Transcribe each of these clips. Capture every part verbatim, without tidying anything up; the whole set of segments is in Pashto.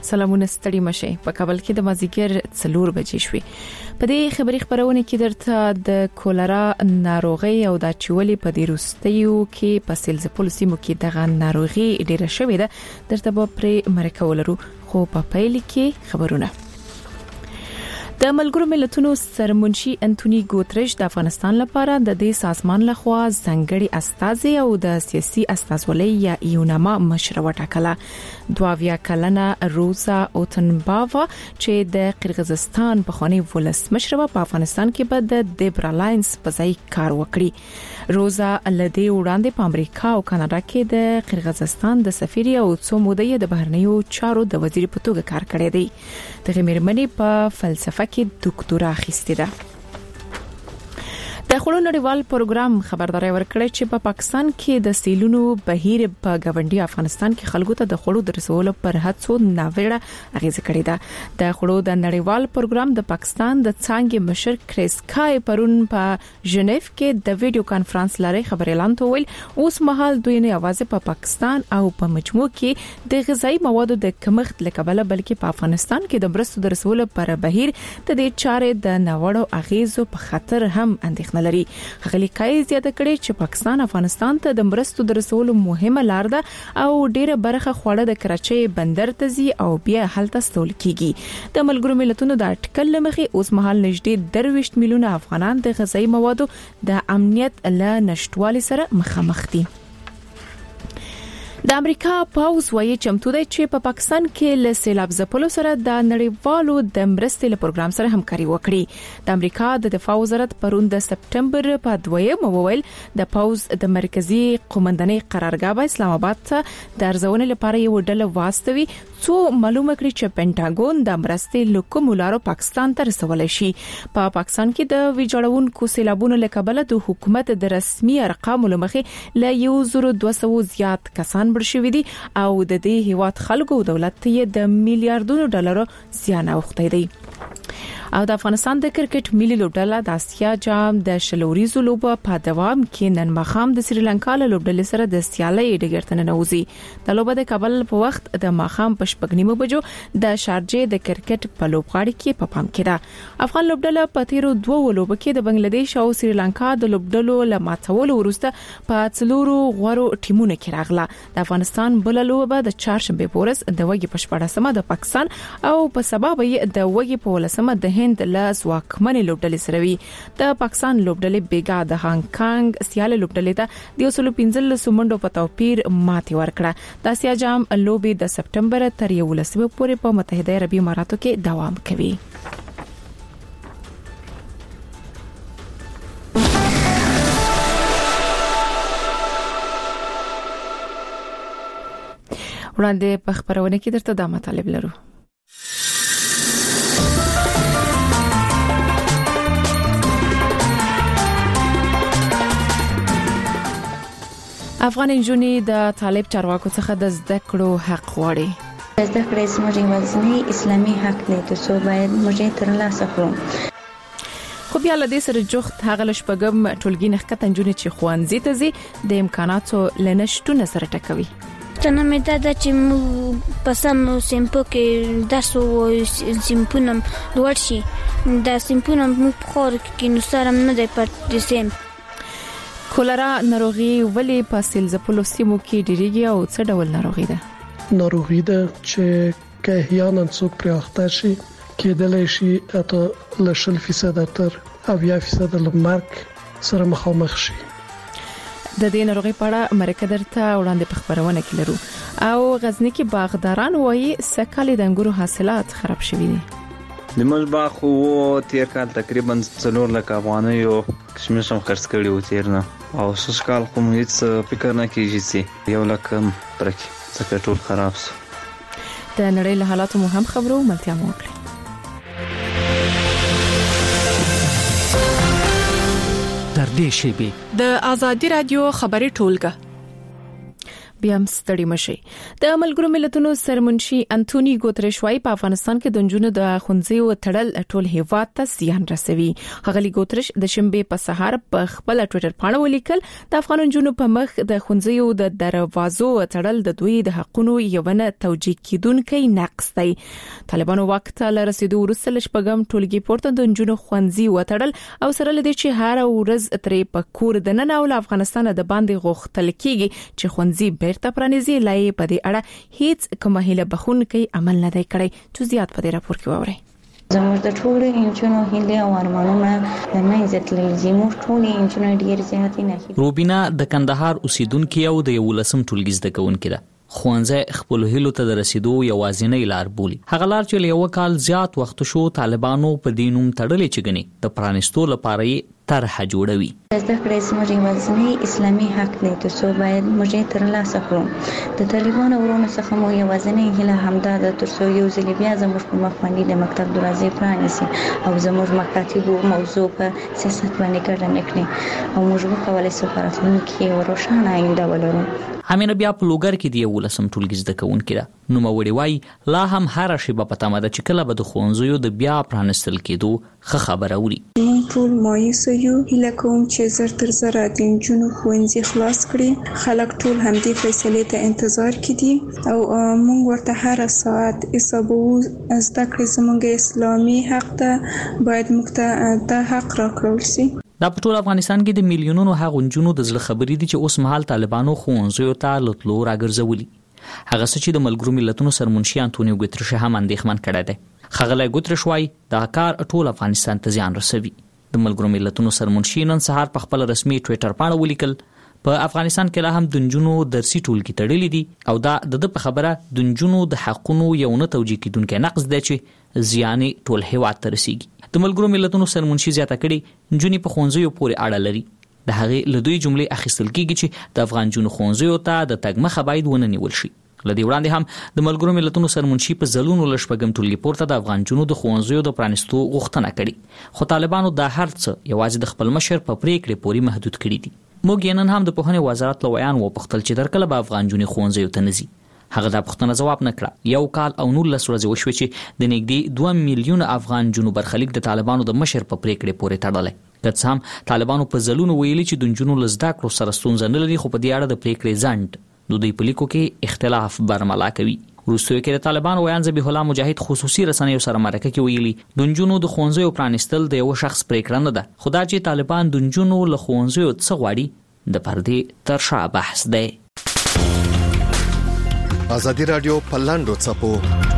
سلامونه ستړي مشه په کابل کې د مازیګر څلور بجې شوې. په دې خبري خبرونه کې درته د کولرا ناروغي او د چولې په دې روستیو کې په سیلزپول سیمو کې دغه ناروغي ډیره شوې ده. درته به پرې مرکه ولرو خو په پیل کې خبرونه. د ملګرو ملتونو سرمنشي انټونی ګوتریش د افغانستان لپاره د دې سازمان لخوا ځنګړي استازي او د سیاسي استازولۍ یا یوناما مشر وټاکله. دواویا کلنه روزا اوتنباوا چې د قرغیزستان په خونی ولسمشر په افغانستان کې به د دیبرالاینس په ځای کار وکړي. روزا لدی وړاندې په امریکا او کاناډا کې د قرغیزستان د سفیر او څو مودې د بهرنیو چارو د وزیر په توګه کار کړی دی. د غمیرمنې په فلسفه کې ډاکټورا اخیستې ده. د خلونو نړیوال پروګرام خبرداري ورکړه چې په پا پاکستان کې د سیلونو بهیر په گاونډي افغانستان کې خلکو ته د خړو د رسولو پر هڅو ناوړه اغیزه کړې ده. د خړو د نړیوال پروګرام د پاکستان د څنګه مشر کریس کای پرون په ژنیف کې د ویډیو کانفرنس لاري خبري اعلان ویل اوس مهال دوی نه आवाज په پاکستان او په مجموع کې د غذایی موادو د کمښت لکبله بلکې په افغانستان کې د برستو د رسولو پر بهیر د دې چارې د ناوړو اغیزو په خطر هم اندېښنه لري. غلي کای زیاته کړي چې پاکستان افغانستان ته د مرستو د رسولو مهمه لار ده او ډیره برخه خوړه د کراچۍ بندر ته ځي او بیا هلته ستول کیږي. د ملګرو ملتونو د اټکل لمخې اوس مهال نږدې درويشت میلیونه افغانان د غذایی موادو د امنیت له نشټوالي سره مخامخ دي. د امریکا پاوز وایي چمتو دی چې په پا پاکستان کې له سیلاب ځپلو سره د نړیوالو د مرستې له پروګرام سره همکاري وکړي. د امریکا د دفاع وزارت پرون د سپټمبر په دویم وویل د پاوز د مرکزی قومندانۍ قرارګاه په اسلام آباد ته د ارزونې لپاره یو ډله واستوي څو معلومه کړي چې پینټاګون د مرستې لکومولارو پاکستان ته رسولای شي. په پا پاکستان کې د ویجاړونکو سیلابونو لکبله د حکومت د رسمي ارقامو لمخې ل یو زره دوه سوه زیات کسان شوی دي او د دې هیواد خلکو او دولت ته د میلیارډونو ډالرو زیان اوختی دی. او د افغانستان د کرکټ ملي لوبډله د اسیا جام د شلوريزو لوبه په دوام کې نن ماخام د سریلانکا له لوبډلې سره د سیالۍ ډګر ته ننوځي. د لوبه د کابل په وخت د ماخام په شپږنیمو بجو د شارجې د کرکټ په لوبغاړي کې په پام کې ده. افغان لوبډله په تیرو دوه لوبو کې د بنگلاديش او سریلانکا د لوبډلو له ماتولو وروسته په څلورو غوړو ټیمونو کې راغله. د افغانستان بل لوبه د چهارشنبه پورس د وګي په شپږمه د پاکستان او په سبب د وګي په ولسمه د هند له ځواکمنې لوبډلې سره وي. د پاکستان لوبډلې بیګا د هانګ کانګ سیاله لوبډلې ته د یو سل پنځلس منډو په توپیر ماتې ورکړه. د اسیا جام لوبې د سپټمبر تر یولسمې پورې په متحده عربي اماراتو کې دوام کوي. وړاندې په خبرونه کې درته دا مطالب لرو. افغان انجونی د طالب چارواکو څخه د زده کړو حق غواړي. زده کړې زموږ یوازینی اسلامي حق دی چې باید موږ ترلاسه کړو. خو بیا له دې سره جوخت هغه لشپګم ټولګي نخکته انجونی چې خوانځي ته زی د امکاناتو لنشټونه سره ټکوي. تنه مې دا چې مو په سم سیمپو کې درس او سیمپونم لوړ شي. دا سیمپونم مو په خور کې نو سره نه دی پټ سیم. کولرا ناروغي ولې په سیلزپولو سیمو کې ډیریږي او څه ډول ناروغي ده؟ ناروغي ده چې که احیانا څوک پرې اخته شي کېدلی شي اته له شل فیصد تر اویا فیصد مرګ سره مخامخ شي. د دې ناروغي په اړه مرکه درته وړاندې په خبرونه کې لرو. او غزنی کې باغداران وایي سکه‌ل د انګورو حاصلات خراب شوي دي. د موږ باغ خو تیر کال تقریبا څلور لک افغانۍ او کشمش هم خرڅ کړي و تیر نه او شش کال خو هیڅ فکر نه کیږي چې یو لک پرکی څخه ټول خراب شو. د نړۍ له حالاتو مو هم خبرو ملتیا مو وکړي. تر دې شی به د ازادي رادیو خبري ټولګه بیا هم ستړي مشي. د ملګرو ملتونو سرمنشي انټونی ګوتریش وايي په افغانستان کې د نجونو د ښوونځیو تړل ټول هیواد ته زیان رسوي. هغه ګوتریش د شنبه په سهار په خپل ټوئیټر باندې ولیکل د افغان نجونو په مخ د ښوونځیو د دروازو تړل د دوی د حقوقو یو نه توجیه کیدونکي نقص دی. طالبانو وخت له رسیدو وروسته لشپږم ټولګي پورته د نجونو ښوونځي وتړل او سره لدې چې هر ورځ ترې په کور د نن او افغانستان د باندې غوښتل کیږي چې ښوونځي بیرته پرانیزي. لای په دې اړه هیڅ کومه هیله بخونکي عمل نه دی کړی. چې زیات په دې راپور کې ووري. زموږ د ټولو انجونو هیله او ارمانونه د نه عزت لري. زموږ ټولو انجونو ډیر زیات نه. روبینا د کندهار اوسیدونکو او د یولسم ټولګي زده کوونکې ده. خوانځه خپل هیلو ته د رسیدو یوازینۍ لار بولي. هغه لار چې یو کال زیات وخت شو طالبانو په دینوم تړلې چګني د پرانستو لپاره طرح جوړوي. زده کړې زموږ یوازینی اسلامي حق دی ترڅو باید موږ ترلاسه کړو. د طالبانو ورونو څخه مو یوازینی هیله همدا ده ترڅو یو ځل بیا زموږ په مخ باندې د مکتب دروازې پرانیسي او زموږ مکاتب موضوع په سیاست باندې ګډه نکړي او موږ وکولای شو په راتلونکي کې روښانه آینده ولرو. همینه بیا په لوګر کې دی ولسم ټولګي زده کوونکې ده. نو موري وای لا هم هر شی په پتامه ده چې کله به د خوانزیو د بیا پرانستل کېدو خه خبره وری. ټول مایوس یو هله کوم چې زر تر زر د جنونو خوانزي خلاص کړي. خلک ټول هم دې فیصلې ته انتظار کړي او موږ ورته هر ساعت حسابو زده کړې زموږ اسلامي حق ده باید موږ ته د حق راکړل شي. دا په ټول افغانستان کې د میلیونونو هغه جنونو د زړه خبرې دي چې اوس مهال طالبانو خوانزیو ته لټلو راګرځولي. هغه څه چې د ملګرو ملتونو سرمنشي انټونی ګوتریش هم اندېښمن کړی دی. خغلی ګوتریش وايي دا کار ټول افغانستان ته زیان رسوي. د ملګرو ملتونو سرمنشي نن سهار په خپل رسمي ټوئیټر باندې ولیکل په افغانستان کې لا هم د نجونو درسي ټولګي تړلې دي او دا د په خبره د نجونو د حقوقو یو نه توجیه کیدونکي نقص دی چې زیان ټول هیواد ته رسیږي. د ملګرو ملتونو سرمنشي زیاته کړي نجونې په خوانزیو پورې اړه لري. د هغې له دوی جملې اخیستل کیږي چې د افغان جنونو خوانزیو ته د تګ مخه باید ونه نیول شي. لدی وړاندې هم د ملګرو ملتونو سرمنشي په ځلونو لشپږم ټولګي پورته د افغان جنونو د خوانزیو د پرانستو غوښتنه کړې. خو طالبانو دا هر څه یوازې د خپل مشر په پریکړې پورې محدود کړي دي. موږ نن هم د پوهنې وزارت له ویان وپوښتل چې درکله به افغان جنونو خوانزیو ته نزي. هغه دا پوښتنه جواب نه کړه. یو کال او نولس ورځې وشوه چې د نږدې دوه میلیون افغان جنونو برخلیک د طالبانو د مشر په پریکړې پورې تړلی. که څه هم طالبانو په ځلونو ویلي چې د جنونو له زده کړو سره ستونزه نه لري خو په دې اړه د پریکړې ځنډ د دوی په لیکو کې اختلاف برملا کوي. وروستیو کې د طالبانو ویان ذبیح الله مجاهد خصوصي رسنیو سره مرکه کې ویلي د نجونو د ښوونځیو پرانستل د یو شخص پریکړه نه ده. خو دا چې طالبان د نجونو له ښوونځیو څه غواړي د پردې تر شا بحث دی. ازادي رادیو په لاندو چپو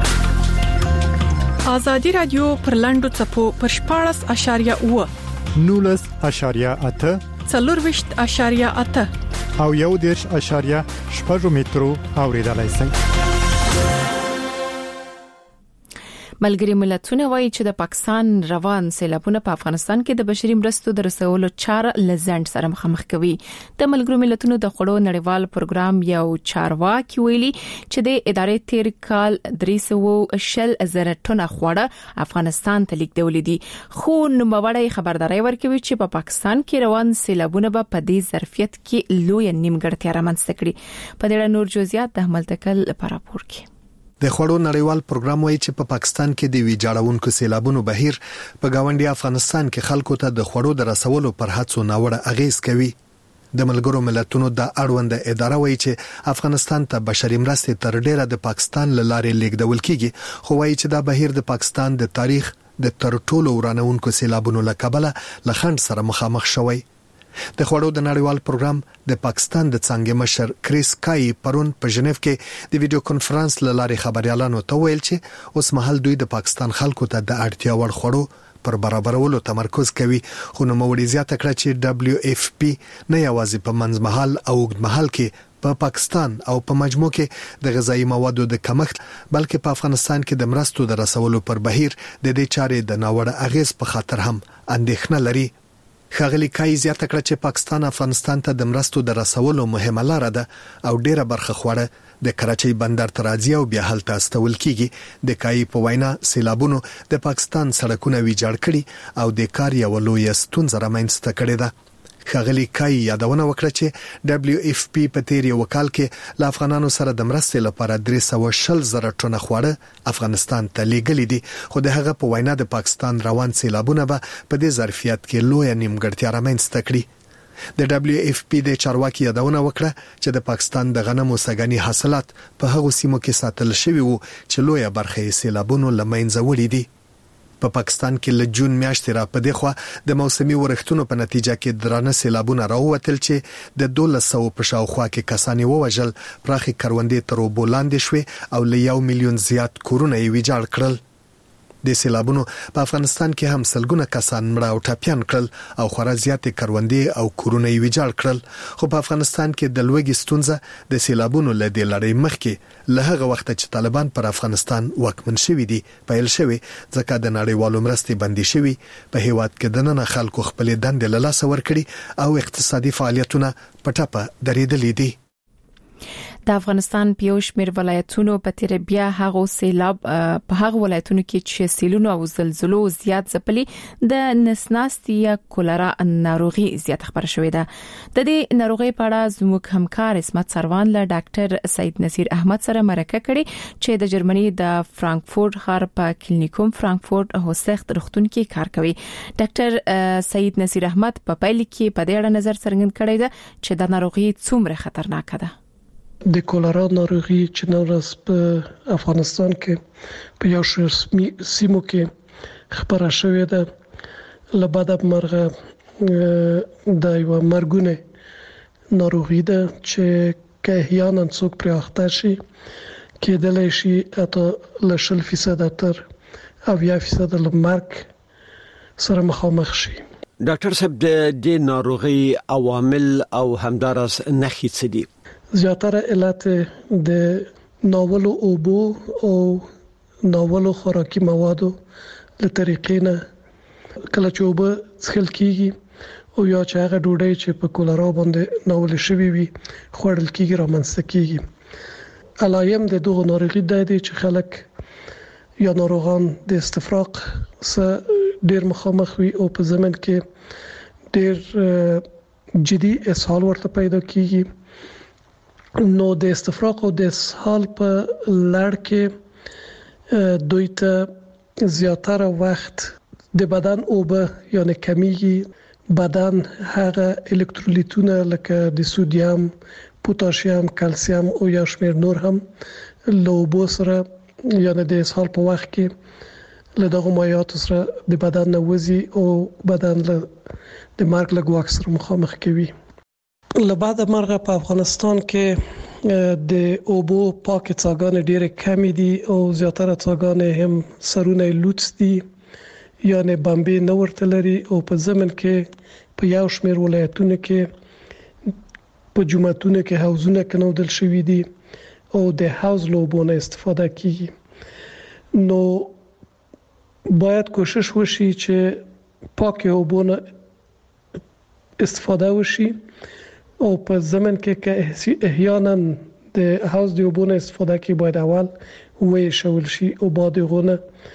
ازادي رادیو پر لاندو چپو پر شپاړس اشاریه اوه نولس اشاریه اته څلورویشت اشاریه اته او یو دیرش اشاریه شپږ مترو اوریدلای شئ. ملګری ملتونه وایي چې د پاکستان روان سیلابونه په افغانستان کې د بشري مرستو د رسولو چاره لزند سره مخامخ کوي. د ملګرو ملتونو د خړو نړیوال پروګرام یو چارواکي ویلي چې د ادارې تیر کال درې سوه شل زره ټنه خواړه افغانستان ته لیږدول دي. خو نوموړی خبرداري ورکوي چې په پا پاکستان کې روان سیلابونه به په دې ظرفیت کې لوی نیمګړتیا رامنځته کړي. په دې اړه نور جزئیات د احمد تکل په راپور کې. د خړو نړیوال پروګرام وایي چې په پا پاکستان کې د ویجاړونکو سیلابونو بهیر په گاونډي افغانستان کې خلکو ته د خړو د رسولو پر هڅو ناوړه اغیز کوي. د ملګرو ملتونو د اړوند اداره وایي چې افغانستان ته بشري مرستې تر ډیره د پاکستان له لارې لیږدول کیږي. خو وایي چې دا بهیر د پاکستان د تاریخ د تر ټولو ورانونکو سیلابونو له کبله له خنډ سره مخامخ شوی. د خړو د نړیوال پروګرام د پاکستان د څنګه مشر کریس کای پرون په ژنیف کې د ویډیو کانفرنس لارې خبريالانو ته ویل چې اوس مهال دوی د پاکستان خلکو ته د اړتیا وړ خړو پر برابرولو تمرکز کوي. خو نو موري زیاته کړه چې دبليو اف پی نه یوازې په منځمهال او اوږدمهال کې په پا پاکستان او په مجموع کې د غذایی موادو د کمښت بلکې په افغانستان کې د مرستو د رسولو پر بهیر د دې چارې د ناوړه اغیز په خاطر هم اندېښنه لري. خغلی کای زیاته کړه چې پاکستان افغانستان ته د مرستو د رسولو مهمه لار ده او ډیره برخه خوړه د کراچۍ بندر ته راځي او بیا هلته استول کیږي. د کای په وینا سیلابونو د پاکستان سړکونه ویجاړ کړي او د کار یو لوی ستونزه رامنځته کړې ده. ښاغلي کای یادونه وکړه چې دبليو اف پی په تیر یو کال کې له افغانانو سره د مرستې لپاره درې سوه شل زره ټنه خواړه افغانستان ته لیږلي دي، خو د هغه په وینا د پاکستان روان سیلابونه به په دې ظرفیت کې لویه نیمګړتیا رامنځته کړي. د دبليو اف پی د چارواکي یادونه وکړه چې د پاکستان د غنمو سګنی حاصلات په هغو سیمو کې ساتل شوی وو چې لویه برخه یې سیلابونو له منځه وړي دي. په پاکستان کې له جون میاشتې را پدې خوا د موسمي ورښتونو په نتیجه کې درانه سیلابونه راووتل چې د دولس سوه په شاوخوا کې کسان ووژل، پراخي کروندې تر اوبو لاندې شوې او له یو میلیون زیات کورونه یې ویجاړ کړل. د سیلابونو په افغانستان کې هم سلګونه کسان مړه او ټپيان کړل او خورا زیاتې کروندې او کورونه یې ویجاړ کړل. خو په افغانستان کې د لوګي ستونزه د سیلابونو له دې لړۍ مخکې له هغه وخت چې طالبان پر افغانستان واکمن شوي دي پیل شوی، ځکه د نړیوالو مرستې بندي شوي، په هیواد کې د نن خلکو خپل دندې له لاسه ورکړي او اقتصادي فعالیتونه په ټپه درېدلي دي. د افغانستان پیوش میر ولایتونو په تیر بیا هغه سیلاب په هغه ولایتونو کې چې سیلونو او زلزلو زیات ځپلي د نسناستي یا کولرا ناروغي زیات خبر شوې ده. د دې ناروغي په اړه زموږ همکار اسمت سروان له ډاکټر سید نصیر احمد سره مرکه کړې چې د جرمني د فرانکفورت ښار په کلینیکوم فرانکفورت هوسخت روغتون کې کار کوي. ډاکټر سید نصیر احمد په پیل کې په دې اړه نظر څرګند کړی ده چې د ناروغي څومره خطرناک ده. د کولرا ناروغي چې نن ورځ په افغانستان کې په یو شمېر سیمو کې خبره شوې ده، له بده مرغه د یو مرګونه ناروغي ده چې که احیانا څوک پرې اخته شي کېدلی شي حتی له شل فیصده تر اویا فیصده له مرګ سره مخامخ شي. ډاکټر صاحب د دې ناروغي عوامل او همدارس نښې څه دي؟ زیاتره علت د ناولو اوبو او ناولو خوراکي موادو له طریقې نه کله چې اوبه څښل کیږي او یا چې هغه ډوډۍ چې په کولرا باندې ناول شوی وي خوړل کیږي رامنځته کیږي. علایم د دغه ناروغي د دې چې خلک یا ناروغان د استفراغ سره ډیر مخامخ وي او په زمن کې ډیر جدي اسهال ورته پیدا کیږي. نو د استفراغ او د اسهال په لړ کې دوی ته زیاتره وخت د بدن اوبه یعنی کمیږي، بدن هغه الکترولیتونه لکه د سودیم، پوتاشیم، کلسیم او یا شمیر نور هم لوبو سره یعنی د اسهال په وخت کې له دغه مایعاتو سره د بدن نوځي او بدن له د مرګ له ګواښ سره مخامخ کوي. له بعد مرغه په افغانستان کې د اوبو پاک څاګانې ډېرې کمې دي او زیاتره څاګانې هم سرونه لوڅ دي یعنی بمبې نه ورته لري او په زمن کې په یو شمېر ولایتونو کې په جوماتونو کې حوضونه کنودل شوي دي او د حوض لوبو نه استفاده کیږي. نو باید کوشش وشي چې پاک اوبو نه استفاده وشي او په زمن کې که احیانا د حوض د اوبو نه استفاده کې باید اول وې شول شي او بعد غونه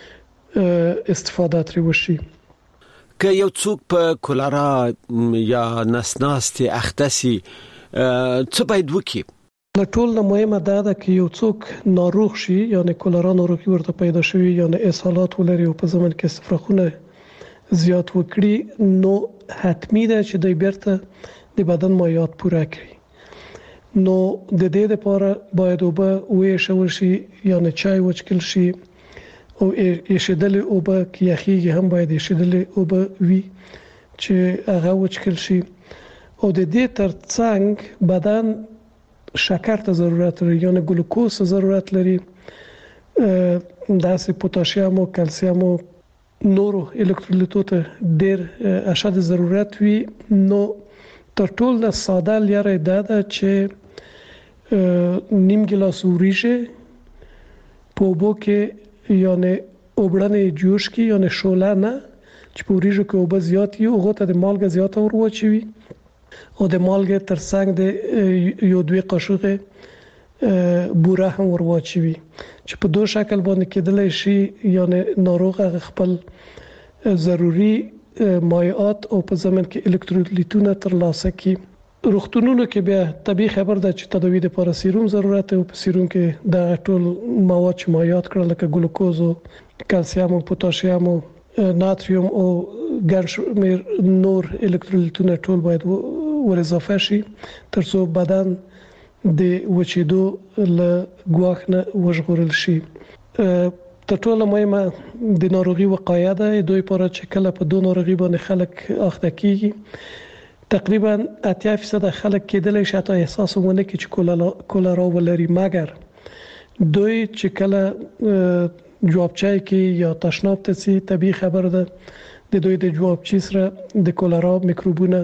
استفاده ترې وشي. که یو څوک په کولرا یا نسناستي اخته سي څه باید وکړي؟ له ټول نه مهمه دا ده چې یو څوک ناروغ شي یعنی کولرا ناروغي ورته پیدا شوي یعنی اسهالات ولري او په زمن کې استفراغونه زیات وکړي نو حتمی ده چې د بیرته د بدن مایعات پوره کړي. نو د دې لپاره باید اوبه وې شول شي یعنی چای وڅکل شي او یشدل اوبه کې یخیږي هم باید یشدل اوبه وي چې هغه وڅکل شي او د دې ترڅنګ بدن شکر ته ضرورت لري یعنی ګلوکوز ته ضرورت لري، داسې پوتاشیم او کلسیم او نورو الکترولیتو ته ډېر اشد ضرورت وي. نو تر ټولو ساده لاره دا ده چې نیم ګلاس وریجې په اوبو کې یعنی اوبړنې جوش کې یعنی شوله نه چې په وریجو کې اوبه زیات وي هغه ته د مالګه زیاته ور واچوي او د مالګې ترڅنګ د یو دوه قاشقه بوره هم ور واچوي چې په دوه شکل باندې کېدلی شي یعنی ناروغ خپل ضروری مایعات او په ضمن کې الکترولیتونه ترلاسه کړي. روغتونونو کې بیا طبي خبر ده چې تداوی لپاره سیروم ضرورت او په سیروم کې د ټول مواد چې مایعات کړل لکه ګلوکوز او کلسیم او پوتاشیم او ناتریوم او ګڼ نور الکترولیتونه ټول باید ور اضافه شي ترڅو بدن د وچېدو له ګواښ نه وژغورل شي. تر ټولو مهمه د ناروغي وقایه ده. دوی لپاره چې کله په دوه ناروغي باندې خلک اخته کیږي تقریبا اتیا فیصد خلک کېدلی شي حتی احساس ونه کړي چې کولرا ولري، مګر دوی چې کله جوابچای کې یا تشناب ته سي طبي خبر ده د دوی د جوابچي سره د کولرا میکروبونه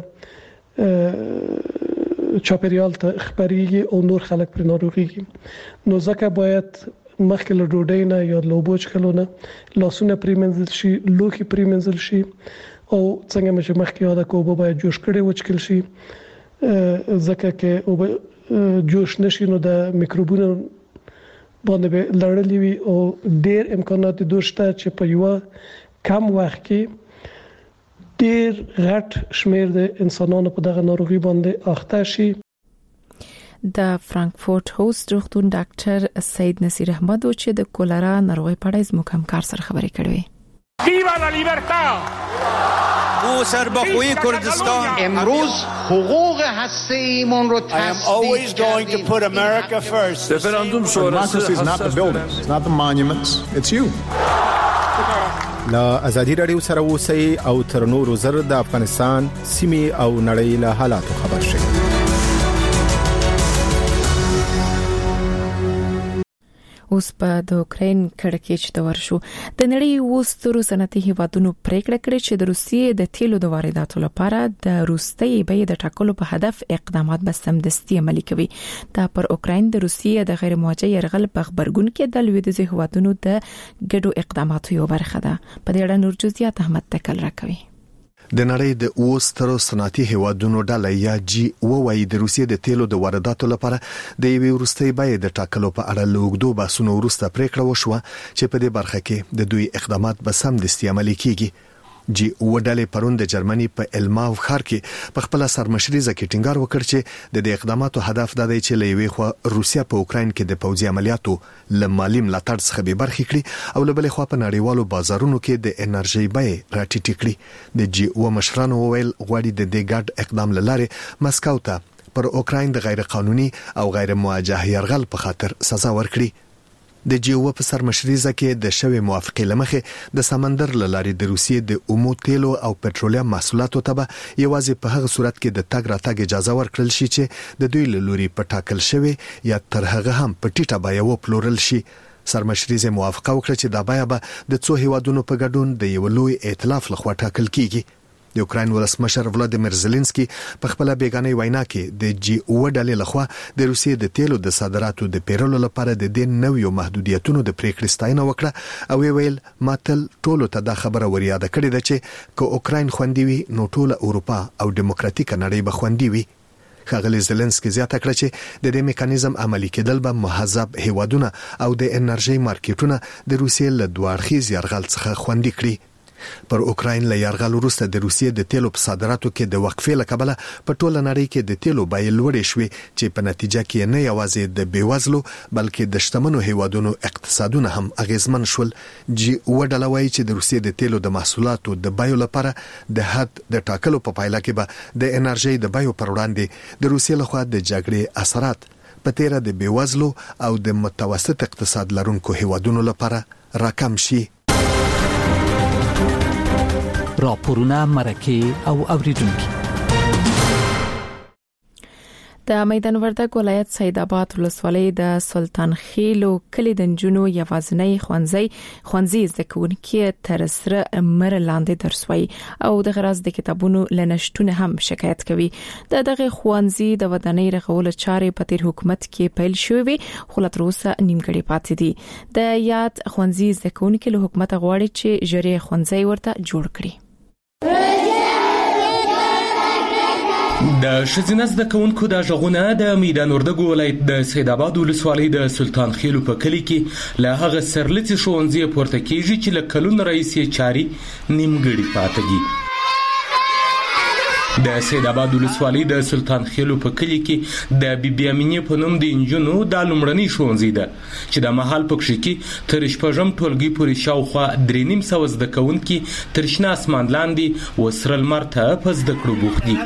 چاپیریال ته خبريږي او نور خلک پر ناروغيږي. نو ځکه باید مخکې له ډوډۍ نه یا لوبو چکلونه لاسونه پریمنځل شي، لوښي پریمنځل شي او څنګه چې مخکې یاد کوو باید جوش کړي وچکل شي ځکه کې او جوش نشي نو د میکروبونو باندې لړلې وي او ډېر امکانات دوشته چې په یو کم وخت کې ډېر غټ شمیر د انسانانو په دغه ناروغي باندې اخته شي. د فرانکفورت هوست روغتون ډاکټر سید نصیر احمد چې د کولرا ناروغي په اړه زموږ همکار سره خبرې کړې. ویوا لا لیبرتا او سربخوی کردستان امروز حقوق هسته‌ایمون رو تصدیق کردیم. referendum democracy is not the buildings, it's not the monuments, it's you. لا ازادي رادیو سره اوسئ او تر نورو زر د افغانستان سیمې او نړۍ له حالاتو خبر شئ. اوس په د اوکرين کړکېچ د ورشو د نړۍ وسترو صنعتي هیوادونو پریکړه کړې چې د روسیې د تیلو د وارداتو لپاره د روسي بیې د ټاکلو په هدف اقدامات به سمدستي عملي کوي. دا پر اوکرين د روسیې د غیر موجه يرغل په خبرګون کې د لویدیځ هیوادونو د ګډو اقداماتو یو برخه ده. په دې اړه نور جزئیات احمد تکل راکوي. د نړۍ د اوسترو صنعتي هیوادونو ډله یا جی ووایي د روسیې د تیلو د وارداتو لپاره د یوې وروستۍ بیې د ټاکلو په اړه لوګدو باسونو وروسته پریکړه وشوه چې په دې برخه کې د دوی اقدامات به سمدستي عملي کیږي. جی وډلې پرون د جرمني په الماو ښار کې په خپل سرمشريزه کې ټینګار وکړ چې د دې اقداماتو هدف دا دی چې لوي خو روسیا په اوکرين کې د پوځي عملیاتو لمالي ملاتړ څخه به برخې کړي او لبلې خو په نړیوالو بازارونو کې د انرژي بیې راټیټې کړي. د جی او مشرانو ویل غواړي د دې ګډ اقدام لاره مسکو ته پر اوکرين د غیر قانوني او غیر موجه يرغل په خاطر سزا ورکړي. د جی او په سرمشريزه کې د شوی موافقه لمخې د سمندر لارې د روسیې د اومو تیلو او پټرولیم محصولاتو ته یوازې په هغه صورت کې د تګ راتګ اجازه ورکړل شي چې د دوی لوري په ټاکل شوی یا تر هغه هم په ټیټه بیه و پلورل شي. سرمشريزه موافقه وکړه چې دا بیه به د څو هیوادونو په ګډون د یو لوی ائتلاف لخوا ټاکل کیږي. د اوکرين ولسمشر ولادیمیر زيلنسکي په خپل بیگانه وینا کې د جی او ډلې لخوا د روسیې د تیلو د صادراتو د پیرلو لپاره د دې نویو محدودیتونو د پریکړې ستاینه وکړه او ویل ماتل ټولو ته دا خبره وریاده کړې ده چې که اوکرين خوندي وي نو ټول اروپا او دیموکراتیک نړۍ به خوندي وي. ښاغلی زيلنسکي زیاته کړه چې د دې میکانیزم عملي کېدل به مهذب هیوادونه او د انرژي مارکیټونه د روسیې له دوه اړخیز یرغل څخه خوندي کړي. پر اوکرين له یرغل وروسته د روسیې د تیلو په صادراتو کې د وقفې لکبله په ټوله نړۍ کې د تیلو بیې لوړې شوې چې په نتیجه کې نه یوازې د بیوزلو بلکې د شتمنو هیوادونو اقتصادونه هم اغیزمن شول. جی وډله وایي چې د روسیې د تیلو د محصولاتو د بیو لپاره د حد د ټاکلو په پایله کې به د انرژي د بیو پر وړاندې د روسیې لخوا د جګړې اثرات په تیره د بیوزلو او د متوسط اقتصاد لرونکو هیوادونو لپاره راکم شي. راپورونه مرکه او اوریدونکو د میدان وردګ ولایت سید آباد ولسوالۍ د سلطان خیلو کلی د جنو یوازنۍ خوانزي خوانزي زکونکي تر سره مر لاندې درسوي او د غراز د کتابونو لنشتونه هم شکایت کوي. د دغه خوانزي د ودانۍ رغول چارې په تیر حکومت کې پیل شوې خو لا تر اوسه نیمګړې پاتې دي. د یاد خوانزي زکونکي له حکومت غواړي چې جری خوانزي ورته جوړ کړي. د شزینز د کونکو د ژغونه د میدان وردګ ولایت د سید آباد ولسوالۍ د سلطان خیلو په کلی کې له هغه سرلڅ شونځي پورته کیږي چې له کلون رئیس چاري نیمګړي پاتې دي. د سید آباد ولسوالۍ د سلطان خېلو په کلي کې د بی بی امینې په نوم د انجونو د لومړنۍ ښوونځي ده چې د مهال په کښې کې تر شپږم ټولګي پورې شاوخوا درې نیم سوه زده کوونکي تر شنه اسمان لاندې و سره لمر ته په زده کړو بوخت دي.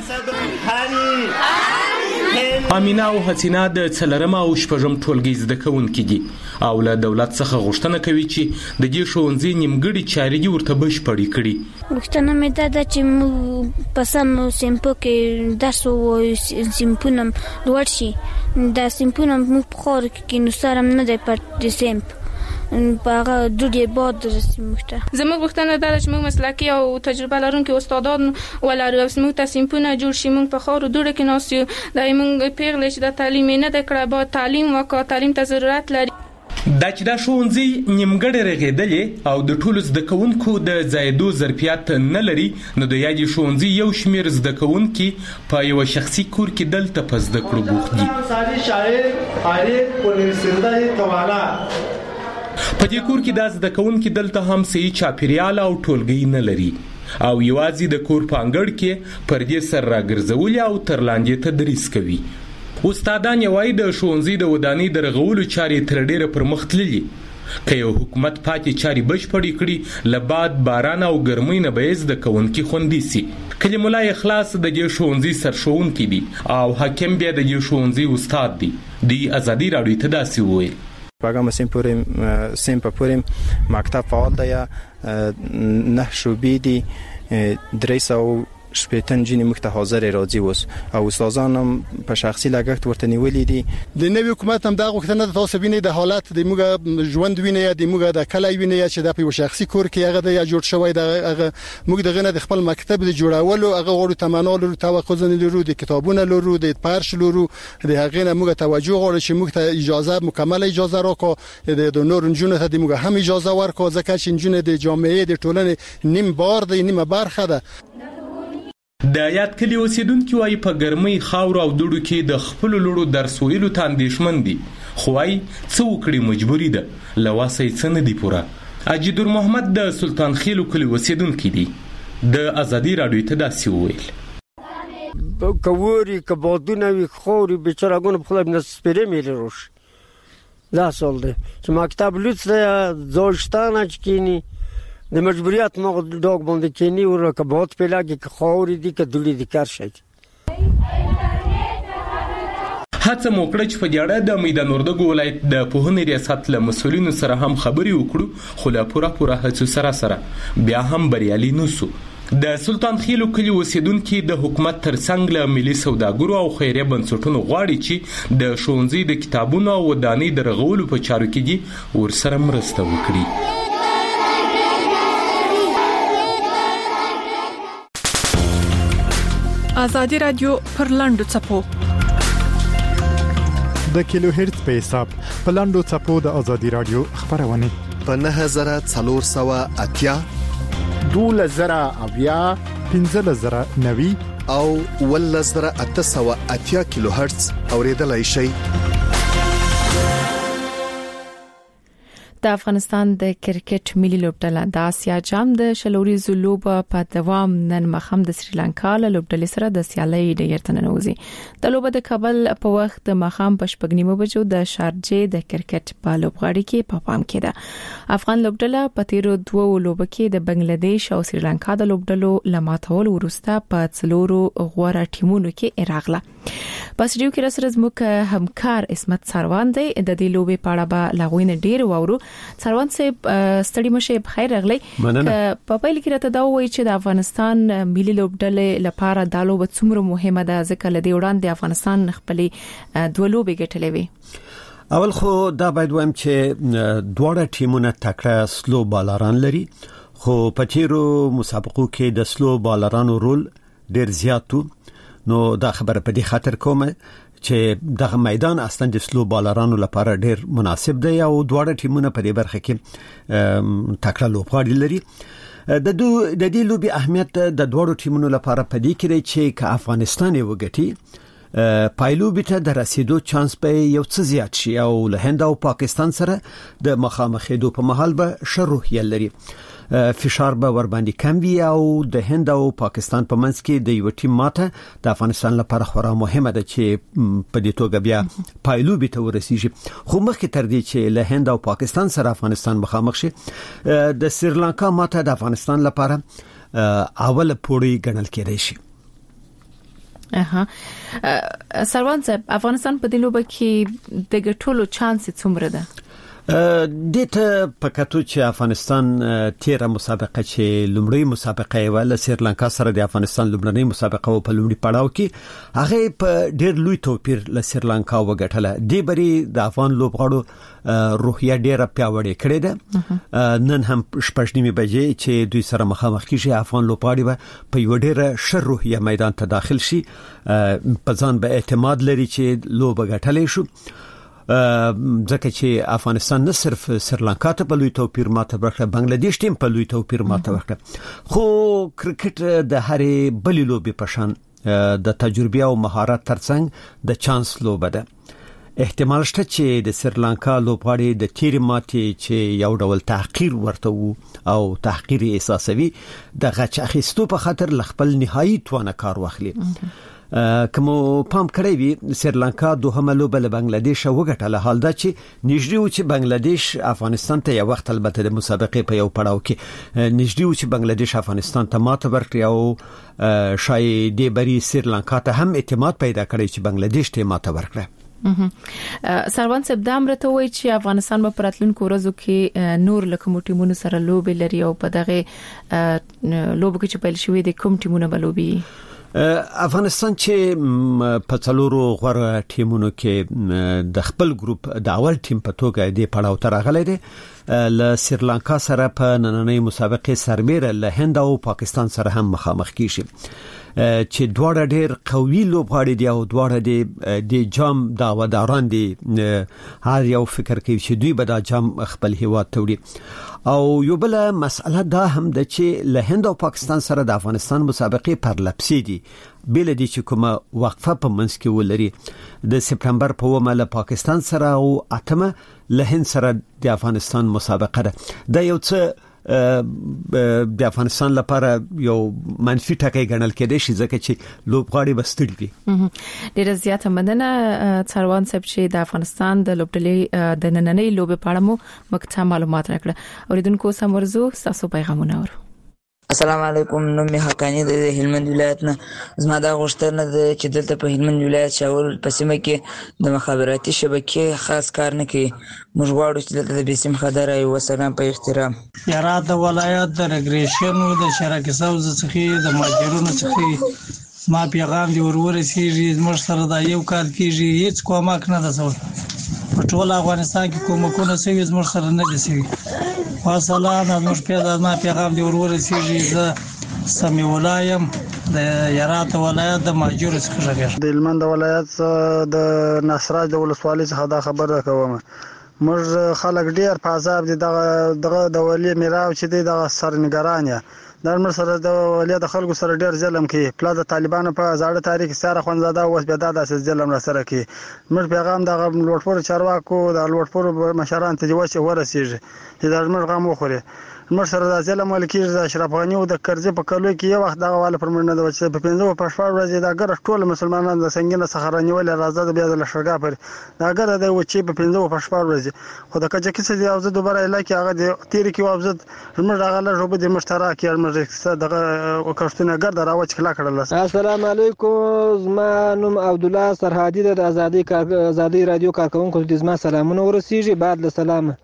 امینه او حسینه د څلرم او شپږم ټولګي زده کوونکي دي او له دولت څخه غوښتنه کوي چې د دې ښوونځي نیمګړي چارې دې ورته بشپړې کړي. غوښتنه مې دا ده چې موږ په سم سیمپو کې درس ووایو، سیمپونه لوړ شي. دا سیمپونه موږ په خاور کې نو سره نه دی پټ سیمپ په هغه دوړې باد رسي موږ ته. زموږ غوښتنه دا ده چې موږ مسلکي او تجربه لرونکي استادان ولرو او موږ ته سیمپونه جوړ شي. موږ په خاورو دوړو کې ناست یو، دا موږ پیغلې چې د تعلیم نه ده کړی باید تعلیم وکړو، تعلیم ته ضرورت لري. دا چې دا ښوونځي نیمګړی رغېدلې او د ټولو زده کوونکو د ځایېدو ظرفیت نه لري، نو د یادې ښوونځي یو شمېر زده کوونکي په یوه شخصي کور کې دلته په زده کړو بوخت دي. په دې کور کې دا زده کوونکي دلته هم صحیح چاپیریال او ټولګي نه لري او یوازې د کور په انګړ کې پردې سر راګرځولي او تر لاندې تدریس کوي. استادان یې وایي د ښوونځي د ودانۍ د رغولو چارې تر ډېره پرمخ تللي. که یو حکومت پاتې چارې بشپړې کړي، له باد باران او ګرمۍ نه به یې زده کوونکي خوندي سي. کلیم الله اخلاص د دې ښوونځي سرښوونکی دي او حاکم بیا د دې ښوونځي استاد دي. دوی ازادي راډیو ته داسې وویل: شپږم سیم پورې سیم په پورې مکتب فعال دی، نه شوبې دي، درې سوه شپېته نجونې موږ ته حاضر راځي اوس او استادان هم په شخصي لګښت ورته نیولي دي. د نوي حکومت هم دا غوښتنه ده تاسو وینئ د حالت د موږ ژوند وینئ یا د موږ د کلی وینئ چې د په یو شخصي کور کې هغه د جوړ شوی د هغه موږ دغه نه د خپل مکتب د جوړولو هغه غوړو تمنا لرو، توقع لرو، د کتابونو لرو، د پارش لرو، د هغه نه موږ توجه غواړو چې موږ ته اجازه مکمل اجازه راکړو، د نور نجونو ته د موږ هم اجازه ورکړو ځکه چې نجونه د جامعې د ټولنې نیم بار دی، نیمه برخه ده. د یاد کلی اوسیدونکي وایي په ګرمۍ خاورو او دوړو کې د خپلو لوړو درس ویلو ته اندېښمن دي، خو وایي څه وکړي مجبوري ده، له وسه یې څه نه دي پوره. اجدور محمد د سلطان خېلو کلي اوسیدونکی دی، د ازادي راډیو ته داسې وویل: که ووري که بادونه وي خاورې بېچارهګانو په خدای نسپېرې میلې روشي. دا سوال دی چې مکتب لوڅ دی، ځای شته نه چې کښېني، د مجبوریت ما ډاګ باندې کېنی ور که باد پیلاږي که خاورې دي که دوړې دي کار شي. هڅه مو کړه چې په دې اړه د میدان وردګو ولایت د پوهنې ریاست له مسؤلینو سره هم خبرې وکړو، خو له پوره پوره هڅو سره سره بیا هم بریالي نه سو. د سلطان خېلو کلي اوسیدونکي د حکومت ترڅنګ له ملي سوداګرو او خیریه بنسټونو غواړي چې د ښوونځي د کتابونو او ودانۍ د رغولو په چارو کې دي ورسره مرسته وکړي. ازادي رادیو پر لاندو چپو د کیلو هرتز په حساب په لاندو چپو د ازادي رادیو خبرونه په نه هزار څلور سوه اتیا دوله زره اویا پنځه زره نوي او ول زره اته سوه اتیا کیلو هرتز اوریدلای شي. د افغانستان د کرکټ ملي لوبډله د آسیا جام د شلوريزو لوبه په دوام نن مخام د سریلانکا له لوبډلې سره د سیالۍ د یرتن نوځي. د لوبه د کابل په وخت د مخام په شپږنیمه بجو د شارجې د کرکټ په لوبغاړي کې په پام کې ده. افغان لوبډله په تیرو دوه لوبو کې د بنگلاديش او سریلانکا د لوبډلو لماتول ورسته په څلورو غوړه ټیمونو کې راغله. په سټډیو کې سره زموږ همکار اسمت سروان دی، د دې لوبې په اړه به لاغوینه ډیر وورو. سروان صاحب ستړي مشه بخیر راغلی. په پیل کې راته دا وایي چې د افغانستان ملي لوبډلې لپاره دا لوبه څومره مهمه ده ځکه لدی وړاندې افغانستان خپلې دوه لوبې ګټلې وي. اول خو دا باید وایم چې دواړه ټیمونه تکړه سلو بالران لري، خو په تیرو مسابقو کې د سلو بالرانو رول ډیر زیات و، نو دا خبره په دې خاطر کومه چې دغه میدان اصلا د سلو بالرانو لپاره ډیر مناسب دی او دواړه ټیمونه په دې برخه کې تکړه لوبغاړي لري. د دو د دې لوبي اهمیت د دواړو ټیمونو لپاره په دې کې دی چې که افغانستان یې وګټي پایلوبي ته د رسیدو چانس په یو څه زیات شي او له هند او پاکستان سره د مخامخېدو په محل به شروع لري. فشار به ور باندې کم وي او د هند او پاکستان په منځ کې د یو ټیم ماته د افغانستان لپاره خورا مهمه ده چې په دې توګه بیا پایلوبي ته ورسیږي. خو مخکې تر دې چې له هند او پاکستان سره افغانستان مخامخ شي د سریلانکا ماته د افغانستان لپاره اول پوړی ګڼل کېدای شي. اها سروان صاحب افغانستان په دې لوبه کې د ګټلو چانس څومره ده؟ دته پکاتو چې افغانستان تیره مسابقه چې لومړی مسابقه ول سریلانکا سره د افغانستان لومړنۍ مسابقه په لومړي پړاو کې هغه په ډېر لوی توپیر له سریلانکا وګټله. دی بری د افغان لوبغاړو روحیه ډېره پیاوړې کړې ده. نن هم شپږ نیمه بجې چې دوی سره مخامخ کیږي افغان لوبغاړي به په یو ډېر ښه روحیه میدان ته داخل شي، په ځان به اعتماد لري چې لوبه ګټلې شو. ځکه چې افغانستان نه صرف سریلانکا ته په لوی توپیر ماته ورکړه، بنگلاديش ټیم په لوی توپیر ماته ورکړه. خو کرکټ د هرې بلې لوبې په شان د تجربه او مهارت ترڅنګ د چانس لوبه ده. احتمال شته چې د سریلانکا لوبغاړي د تیر ماتې چې یو ډول تحقیر ورته وو او تحقیر احساسوي د غچ اخیستو په خاطر خپل نهایی توانه کار واخلي. کوم پام کړی وی سریلانکا دوهمه لوبه له بنگلاديش وګټله، حال دا چې نږدې و چې بنگلاديش افغانستان ته یو وخت البته د مسابقې په یو پړاو کې نږدې و چې بنگلاديش افغانستان ته ماته ورکړي او شاید دی بری سریلانکا ته هم اعتماد پیدا کړی چې بنگلاديش ته ماته ورکړي. سروان صاحب دا امرته وایي چې افغانستان په پراتلونکو ورځو کې نور لکه ټیمونو سره لوبې لري او په دغه لوبو کې چې پیل شوې د کوم ټیمونو بلوبي؟ افغانستان چې په څلورو غوړ ټیمونو کې د خپل ګروپ د اول ټیم په توګه د پړاو تر غلې دي له سریلانکا سره په نننۍ مسابقې سربېره له هند او پاکستان سره هم مخامخ کیږي چې دواړه ډېر قوي لوبغاړي دي او دواړه د جام داوداران دي. هر یو فکر کوي چې دوی به دا جام خپل هیواد ته وړي. او یو بل مسأله دا هم ده چې له هند او پاکستان سره د افغانستان مسابقې پرلپسې دي، بل دي چې کومه وقفه په منځ کې ولري. د سپتمبر په ومه له پاکستان سره او اتمه له هند سره د افغانستان مسابقه ده. دا یو څه د افغانستان لپاره یو منفي ټکی ګڼل کېدای شي ځکه چې لوبغاړي بستړي دي. ډېر زیاته مننه څروان صاحب چې د افغانستان د لوبډلې د نننۍ لوبې په اړه مو مکتب معلومات راکړه. اوریدونکو سمورزو تاسو پیغامونه ورو. السلام علیکم، نوم می حقانی د هلمند ولایت نه. زما دا غوښتنه ده چې دلته په هلمند ولایت شاول په سیمه کې د مخابراتي شبکې خاص کار نه کوي. موږ غواړو چې دلته د بیسیم خدای او سلام په احترام یاره د ولایت د ریګریشن او د شراکت سوز څخه د ماجرونو څخه ما پیغام دی ورورسیږي. موږ سره دا یو کار کیږي، هیڅ کومک نه ده سوی په ټول افغانستان کې کومکونه سوي موږ سره نه دي سوي. والسلام، موږ پیغام ما پیغام دی ورورسیږي. زه سمي ولایم د یارات ولایت د ماجور څخه راغلی د هلمند ولایت د نصراج د ولسوالۍ څخه دا خبره کوم. موږ خلک ډیر په عذاب دي. دغه دغه د ولی میراو چې دی د سرنګران یا د مر سره د ولی د خلکو سره ډیر ظلم کوي. پلا د طالبانو په زاړه تاریخ سره خوندزاده اوس به د اساس ظلم را سره کوي. موږ پیغام د لوټپور چارواکو د لوټپور مشران ته وځي ورسیږي چې د موږ غم وخوري. موږ سره د ظلم ملکی د اشرف غنی او د کرزي په کلو کې یو وخت دغه والا پر منډه د وچه په پنځو په شپږ ورځې د ګر ټول مسلمانان د سنگینه څخه رانیول راځي د بیا د لشرګا پر دا ګر د وچه په پنځو په شپږ ورځې خو د کچې کې څه اوزه دوباره علاقې هغه د تیر کې اوزه موږ هغه له روبه د مشترک یې موږ دغه وکړتنه ګر دراوچ کلا کړل. السلام علیکم، زما نوم عبد الله سرحدی د ازادي کار ازادي رادیو کارکونکو د زما سلامونه ورسیږي. بعد له سلام،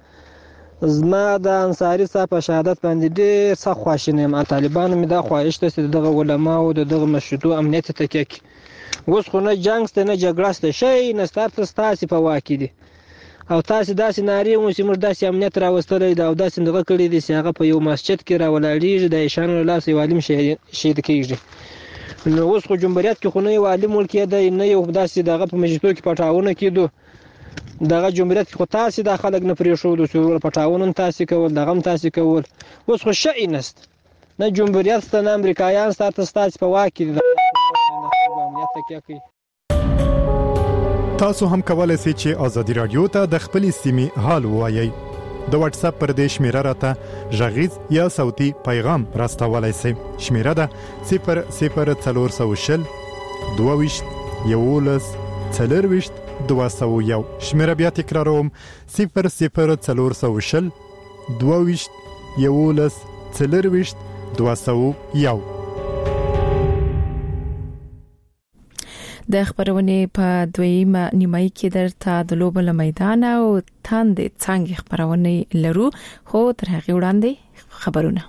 زما د انصاری صاحب په شهادت باندې ډېر څه خواشینه یم. طالبانو مې دا خواهش ته چې دغه علما او دغه مشروطو امنیت ته کې اوس خو نه جنگ ست نه جګړه ست شي نه ستاسو تاسو په واکې دي او تاسو داسې ناری مو چې موږ داسې امنیت راوستلې دا او داسې دغه کړی دي چې هغه په یو مسجد کې راولاړیږي د ایشانو لاس یو عالم شهید کیږي. نو اوس خو جمهوریت کې خو نه یو عالم ولکې دی نه یو داسې دغه په مجلسو کې پټاونه کېدو. دغه جمهوریت خو تاسو د خلک نه پرې شو د څور پټاونه تاسو کول دغه تاسو کول. اوس خو شي نست نه جمهوریت ته نه امریکایان ستاسو تاسو په واکې دي امنیت کې کوي. تاسو هم کولای شئ چې ازادي رادیو ته د خپل سیمې حال وایي. د واتس اپ پر دې شمیره راته ژغیز یا صوتي پیغام راستولای شئ. شمیره ده صفر صفر څلور سوه شل دوه ویشت یولس څلور ویشت دوه سوه یو. شمیره بیا تکراروم صفر صفر څلور سوه شل دوه ویشت یولس څلور ویشت دوه سوه یو. د خبرونه په دویمه نیمه کې درته د لوبل میدان او تاند څنګه خبرونه لرو، خو تر هغه وړاندې خبرونه.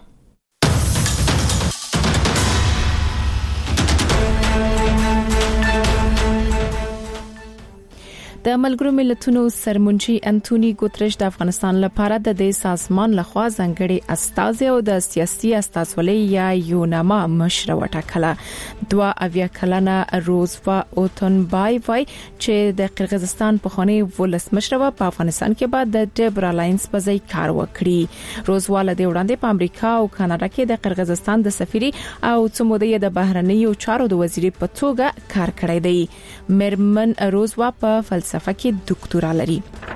د ملګرو ملتونو سرمنشي انټونی ګوتریش د افغانستان لپاره د دې سازمان لخوا ځانګړي استازي او د سیاسي استازولۍ یا یوناما مشر وټاکله. دوا اویا کلنه روزوا اوتنبای وای چې د قرغیزستان په خوني ولسمشر و په افغانستان کې بعد د ډیبر الاینس په ځای کار وکړي. روزوا له دې وړاندې په امریکا او کاناډا کې د قرغیزستان د سفیري او څومره د بهرنیو چارو د وزیر په توګه کار کړی دی. مرمن روزوا په فلسفه کې ډاکټورا لري.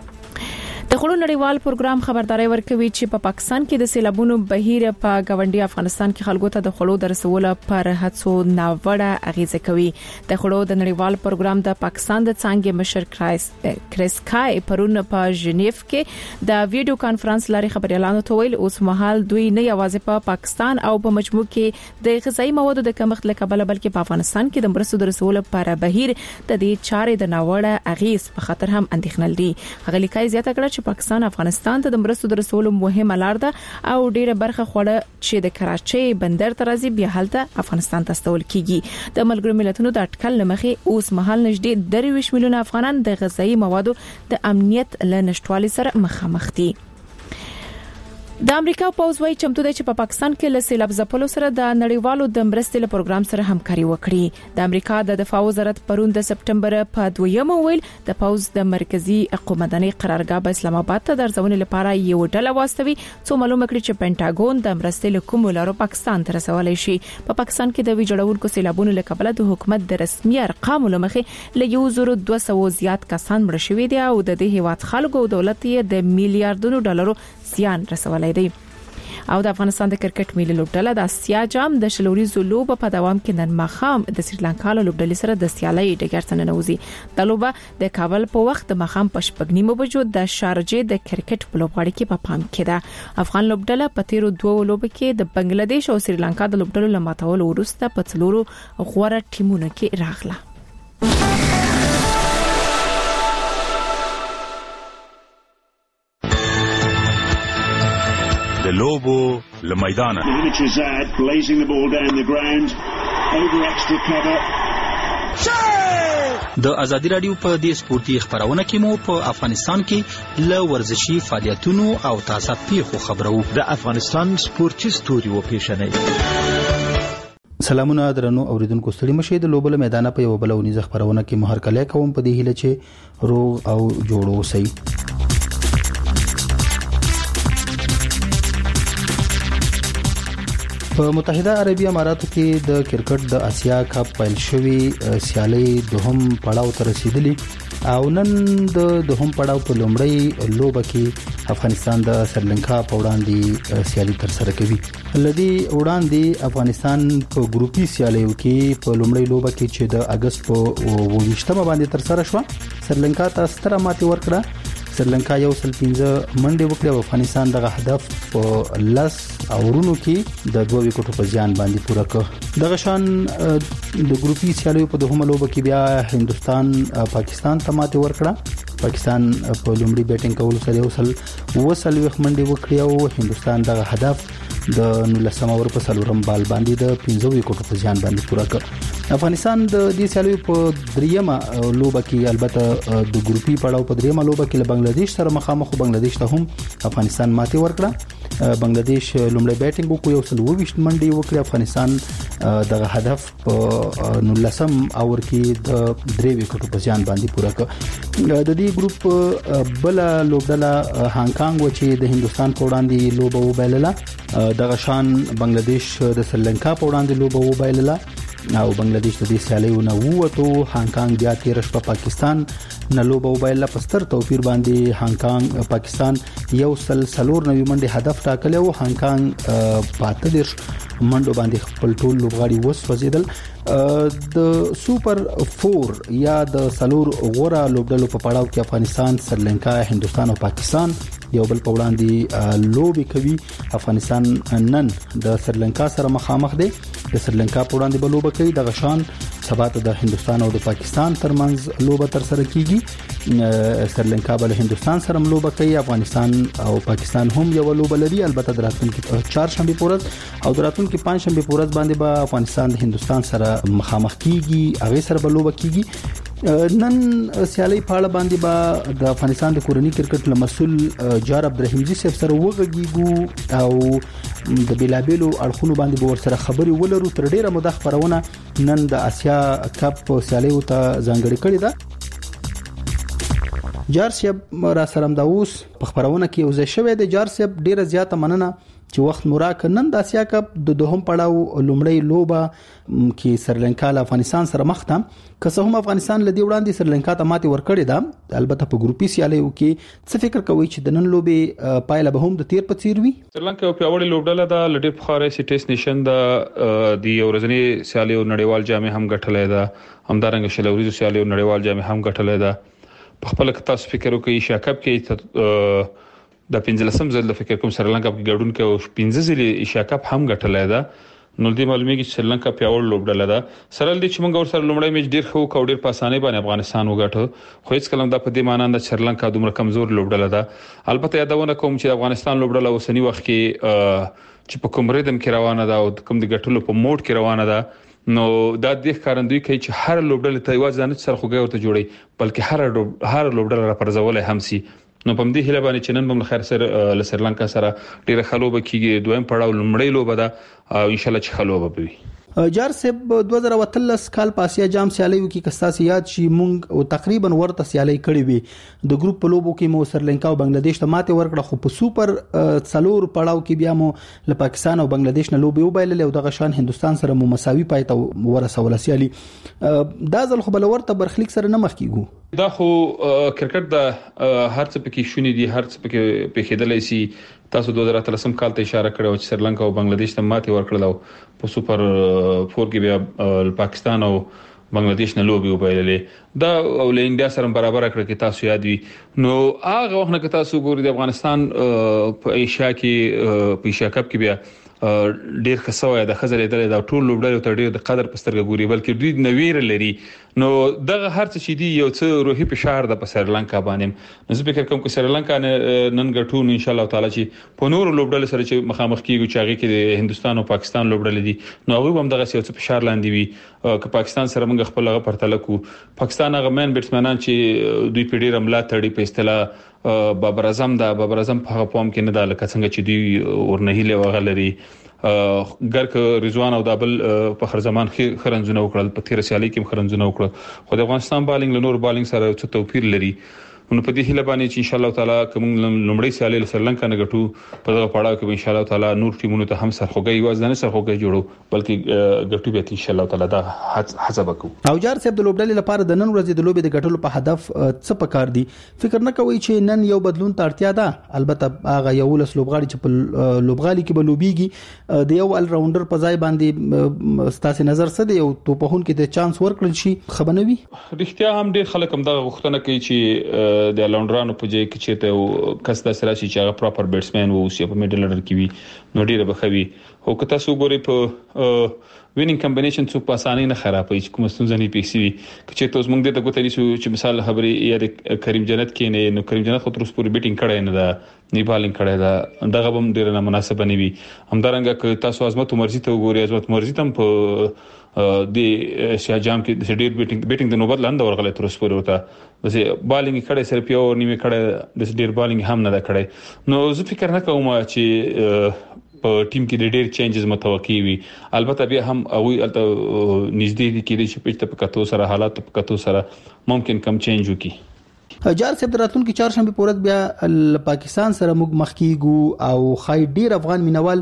د خړو نړیوال پروګرام خبرداري ورکوي چې په پاکستان کې د سیلابونو بهیر په ګاونډي افغانستان کې خلکو ته د خړو درسول پر هڅو ناوړه اغیزه کوي. د خړو د نړیوال پروګرام د پاکستان د څنګه مشر کرایس کرسکای پرون په ژنیف کې د ویډیو کانفرنس لاري خبري اعلان وکړ. اوس مهال دوی نه یوازې په پا پاکستان او په مجموع کې د غذایی موادو د کمښت له کبله بلکې په افغانستان کې د مرستو درسول پر بهیر د دې چارې د ناوړه اغیز په خطر هم اندېښنه لري. هغه لیکای زیاته کړه چې پاکستان افغانستان ته د مرستو درسولو مهمه لار ده او ډیره برخه خوړه چې د کراچۍ بندر ته راځي بیا هلته افغانستان ته استول کیږي. د ملګرو ملتونو د اټکل لمخې اوس مهال نږدې درویش میلیونه افغانان د غذایی موادو د امنیت له نشټوالي سره مخامخ دي. د امریکا پوز وايي چمتو دی چې په پاکستان کې له سیلاب ځپلو سره د نړیوالو د مرستې له پروګرام سره همکاري وکړي. د امریکا د دفاع وزارت پرون د سپټمبر په دویمه ویل د پوز د مرکزی قومندانۍ قرارګاه په اسلام آباد ته درځونې لپاره یو ډله واستوي څو معلومه کړي چې پینټاګون د مرستې له کومو لارو پاکستان ته رسولای شي. په پاکستان کې د ویجړونکو سیلابونو له کبله د حکومت د رسمي ارقامو لمخې له یو زر دوه سوه زیات کسان مړ شوي دي او د دې هیواد خلکو او دولت یې د میلیارډونو ډالرو زیان رسولای دی. او د افغانستان د کرکټ ملي لوبډله د اسیا جام د شلوريزو لوب په دوام کې نن مخام د سریلانکا له لوبډلې سره د سیالۍ ډګر ته ننوځي. د لوب د کابل په وخت د مخام په شپږ نیمه بجو د شارجې د کرکټ په لوبغاړي کې په پام کې ده. افغان لوبډله په تیرو دوه لوب کې د بنگلاديش او سریلانکا د لوبډلو لماتول ورسته په څلورو غوړه ټیمونو کې راغله. د لوبو لمیدانه د ازادي رادیو په دې سپورتي خبرونه کې مو په افغانستان کې ل ورزشي فعالیتونو او تازه پیښو خبرو. د افغانستان سپورتي ستوري و پیښنې. سلامونه درنو اوریدونکو ستړي مشه د لوبل میدان په یو بل ونیزه خبرونه کې مهر کله کوم په دې هله چې روغ او جوړو سي. په متحده عربی اماراتو کې د کرکټ د اسیا کپ پیل شوی سیالي دوهم پړاو ته رسیدلی او نن د دوهم پړاو په لومړی لوبه کې افغانستان د سریلانکا په وړاندې سیالي تر سره کوي. لدی وړاندې افغانستان په ګروپي سیالیو کې په لومړی لوبه کې چې د اگست په اوویشتمه باندې تر سره شو سریلانکا ته ستره ماتې ورکړه. سریلانکا یو سل پنځه منډه وکړه او افغانستان دغه هدف په لس اورونو کې د دوه وکټو په ځان باندې پوره کړ. دغه شان د ګروپي سیالیو په دوهمه لوبه کې بیا هندستان پاکستان ته ماتې ورکړه. پاکستان په لومړي بیټینګ کولو سره یو سل وسل وخت منډه وکړه او هندستان دغه هدف د نولسم اور په سلورم بال باندې د پنځه وکټو په ځان باندې پوره کړ. افغانستان د دې سیالیو په دریمه لوبه کې البته د ګروپي پړاو په دریمه لوبه کې له بنگلاديش سره مخامخ بنگلاديش ته هم افغانستان ماتې ورکړه. بنگلاديش لومړی بیټینګ وکړ یو سل ویشت منډه وکړه. افغانستان دغه هدف په نولسم اور کې د درې وکټو په ځان باندې پوره کړ. د دې ګروپ بل لوبډله هانګ کانګ و چې د هندستان په وړاندې لوبه وبایلله. دغه شان بنگلاديش د سریلانکا په وړاندې لوبه وبایلله. او بنگلاديش د دې سیالي نه ووتو. هانګ کانګ بیا تیر شپه پاکستان نه لوبه وبایله په ستر توپیر باندې. هانګ کانګ پاکستان یو سل سلور نوي منډي هدف ټاکلی او هانګ کانګ پاته دیر منډو باندې خپل ټول لوبغاړي وسوځیدل. د سوپر فور یا د سلور غوره لوبډلو په پړاو کې افغانستان، سریلانکا، هندستان او پاکستان یو بل په وړاندې لوبي کوي. افغانستان نن د سریلانکا سره مخامخ دی. د سریلانکا په وړاندې به لوبه کوي. د غشان سبا ته د هندستان او د پاکستان ترمنځ لوبه تر سره کیږي. سریلانکا به له هندستان سره لوبه کوي. افغانستان او پاکستان هم یو لوبه لري. البته د راتلونکي چهارشنبه پورز او د راتلونکي پنځشنبه پورز باندې به با افغانستان د هندستان سره مخامخ کیږي. هغه سره به لوبه کیږي. نن سیالي په اړه باندې با د افغانستان د کورنۍ کرکټ مسؤل جار عبدالرحیمجی صاحب سره وغږیږو او د بیلابیلو اړخونو باندې به ور سره خبري ولرو. تر ډیره موده خبرونه نن د اسیا کپ سیالي ته ځانګړي کړې ده. جار صاحب را سره د اوس په خبرونه کې یو ځای شوی دی. جار صاحب ډیره زیاته مننه چې وخت موراک نن د اسیا کپ د دوهم پړاو لومړی لوبه کې سریلانکا له افغانستان سره مخ ته. که څه هم افغانستان لدی وړاندې سریلانکا ته ماتې ورکړې ده، البته په ګروپي سیالیو کې څه فکر کوي چې د نن لوبې پایله به هم د تیر په څیر وي؟ سریلانکا په اول لوبډله د لډي بخاري سټیس نشن د دی ورځنی سیالیو نړیوال جام هم ګټلې ده. همدارنګه شلوريزو سیالیو نړیوال جام هم ګټلې ده. په خپل کې تاسو فکر وکړئ ایشیا کپ کې د پنځلسم ځل د فکر کوم سریلانکا په ګډون کې او پنځه ځلې ایشیا کپ هم ګټلې ده. نو دې معلومیږي چې سریلانکا په اول لوبډله ده. سره دې چې موږ ور سره لومړی میچ ډیر خو کو ډیر په اسانۍ باندې افغانستان وګټو، خو هیڅ کلم دا په دې معنی نه چې سریلانکا دومره کمزور لوبډله ده. البته یادونه کوم چې افغانستان لوبډله اوسنی وخت کې چې په کوم ریدم کې روانه ده او کوم د ګټلو په موډ کې روانه ده، نو دا د ښکارندوی کوي چې هر لوبډله ته یوازې نه سرخوږی ورته جوړي، بلکې هر هر لوبډله را پرځولای هم سي. نو په دې هله باندې چې نن به خیر سره ل سریلانکا سره ډیره خلوبه کیږي. دویم پړاو لمړی لوبه ده او ان شاء الله چې خلوبه به وي. جار صاحب دوه زره وتلس کال په اسیا جام سیالیو کې کستاسي یاد شي مونږ او تقریبا ورته سیالي کړې وي. د ګروپ په لوبو کې مو سریلانکا او بنگلاديش ته ماته ورکړه، خو په سوپر څلور پړاو کې بیا مو له پاکستان او بنگلاديش نه لوبي وبایلل او د غشان هندستان سره مو مساوي پایته ورسول سیالي. دا ځل خو بل ورته برخلیک سره نه مخ کیږو. دا خو کرکټ د هر څه پکې شونې دي، هر څه پکې پېښېدلای شي. تاسو دوه زره اتلسم کال ته اشاره کړو چې سریلانکا او بنگلاديش ته ماتې ورکړل په سوپر فور کې بیا پاکستان او بنگلاديش نه لوبي وبایللې. دا او له انډیا سره برابر کړ کې تاسو یاد وي. نو هغه وخت کې تاسو ګورئ د افغانستان په ایشیا کې په ایشیا کپ کې بیا ډیر خسوي د خزرې د ټول لوبډلو تر ډیر د قدر پسترګ ګوري، بلکې دوی نویر لري. نو دغه هر څه چې دی یو څه روحي فشار د سریلانکا باندې. نو زه فکر کوم چې سریلانکا نن ګټو ان شاء الله تعالی چې په نور لوبډلو سره چې مخامخ کیږي چې هغه کې د هندستان او پاکستان لوبډلې دي، نو هغه هم دغه یو څه فشار لاندې وي. که پاکستان سره موږ خپل هغه پرتله کو، پاکستان هغه مین بیټسمنان چې دوی په ډیر عمله تړي په اصطلاح بابر اعظم دا بابر اعظم په پام کې نه دا لکه څنګه چې دوی ورنهیله وغلري ګرک رضوان او دابل په خر زمان خرنځونه وکړل، په تیر سیالي کې خرنځونه وکړل، خو د افغانستان بالینګ له نور بالینګ سره څه توپیر لري. نو په دې هله باندې چې ان شاء الله تعالی کوم لومړی سیالي له سریلانکا نه ګټو په دغه پړاو کې ان شاء الله تعالی نور ټیمونو ته هم سرخوږی وازه نه سرخوږی جوړو، بلکې ګټو به ان شاء الله تعالی دا حساب وکړو. او جار صاحب د لوبډلې لپاره د نن ورځې د لوبې د ګټلو په هدف څه پکار دي؟ فکر نه کوي چې نن یو بدلون ته اړتیا ده؟ البته هغه یو لس لوبغاړي چې په لوبغالي کې به لوبيږي د یو ال راونډر په ځای باندې ستاسو نظر څه دی؟ یو توپهون کې د چانس ورکړل شي خبرنوي؟ رښتیا هم ډیر خلک هم دا غوښتنه کوي چې د لونډرانو په ځای کې چې ته کس د سره چې هغه پراپر بیټسمن وو چې په میډل اورډر کې وي نو ډیره بخوي. او که تاسو ګورئ په وینینګ کمبینیشن څو په اسانۍ نه خرابوي چې کوم ستونزې نه پیښ شي. چې تاسو موږ د ګوتې شو چې مثال خبري یا کریم جنت کې نه نو کریم جنت خو تر اوسه پورې بیټینګ کړی نه ده، نه بالینګ کړی ده، دغه هم ډیره نه مناسبه نه وي. همدارنګه که تاسو عظمت مرزي ته وګورئ، عظمت مرزي تم په د ایشیا جام کې د ډیر بیټینګ بیټینګ د نوبت لاندې ورغله تر اوسه پورې وته د بالینګ کړي سره پیو نیمه کړي د ډیر بالینګ هم نه ده کړي. نو زه فکر نه کوم چې په ټیم کې ډېر چینجز متوقع وي. البته بیا هم او البته نږدې دي کې چې په کتو سره حالات په کتو سره ممکن کم چینج وکړي. جار صاحب راتلونکو چهارشنبه پورت بیا پاکستان سره موږ مخ کیږو او خای ډیر افغان مینوال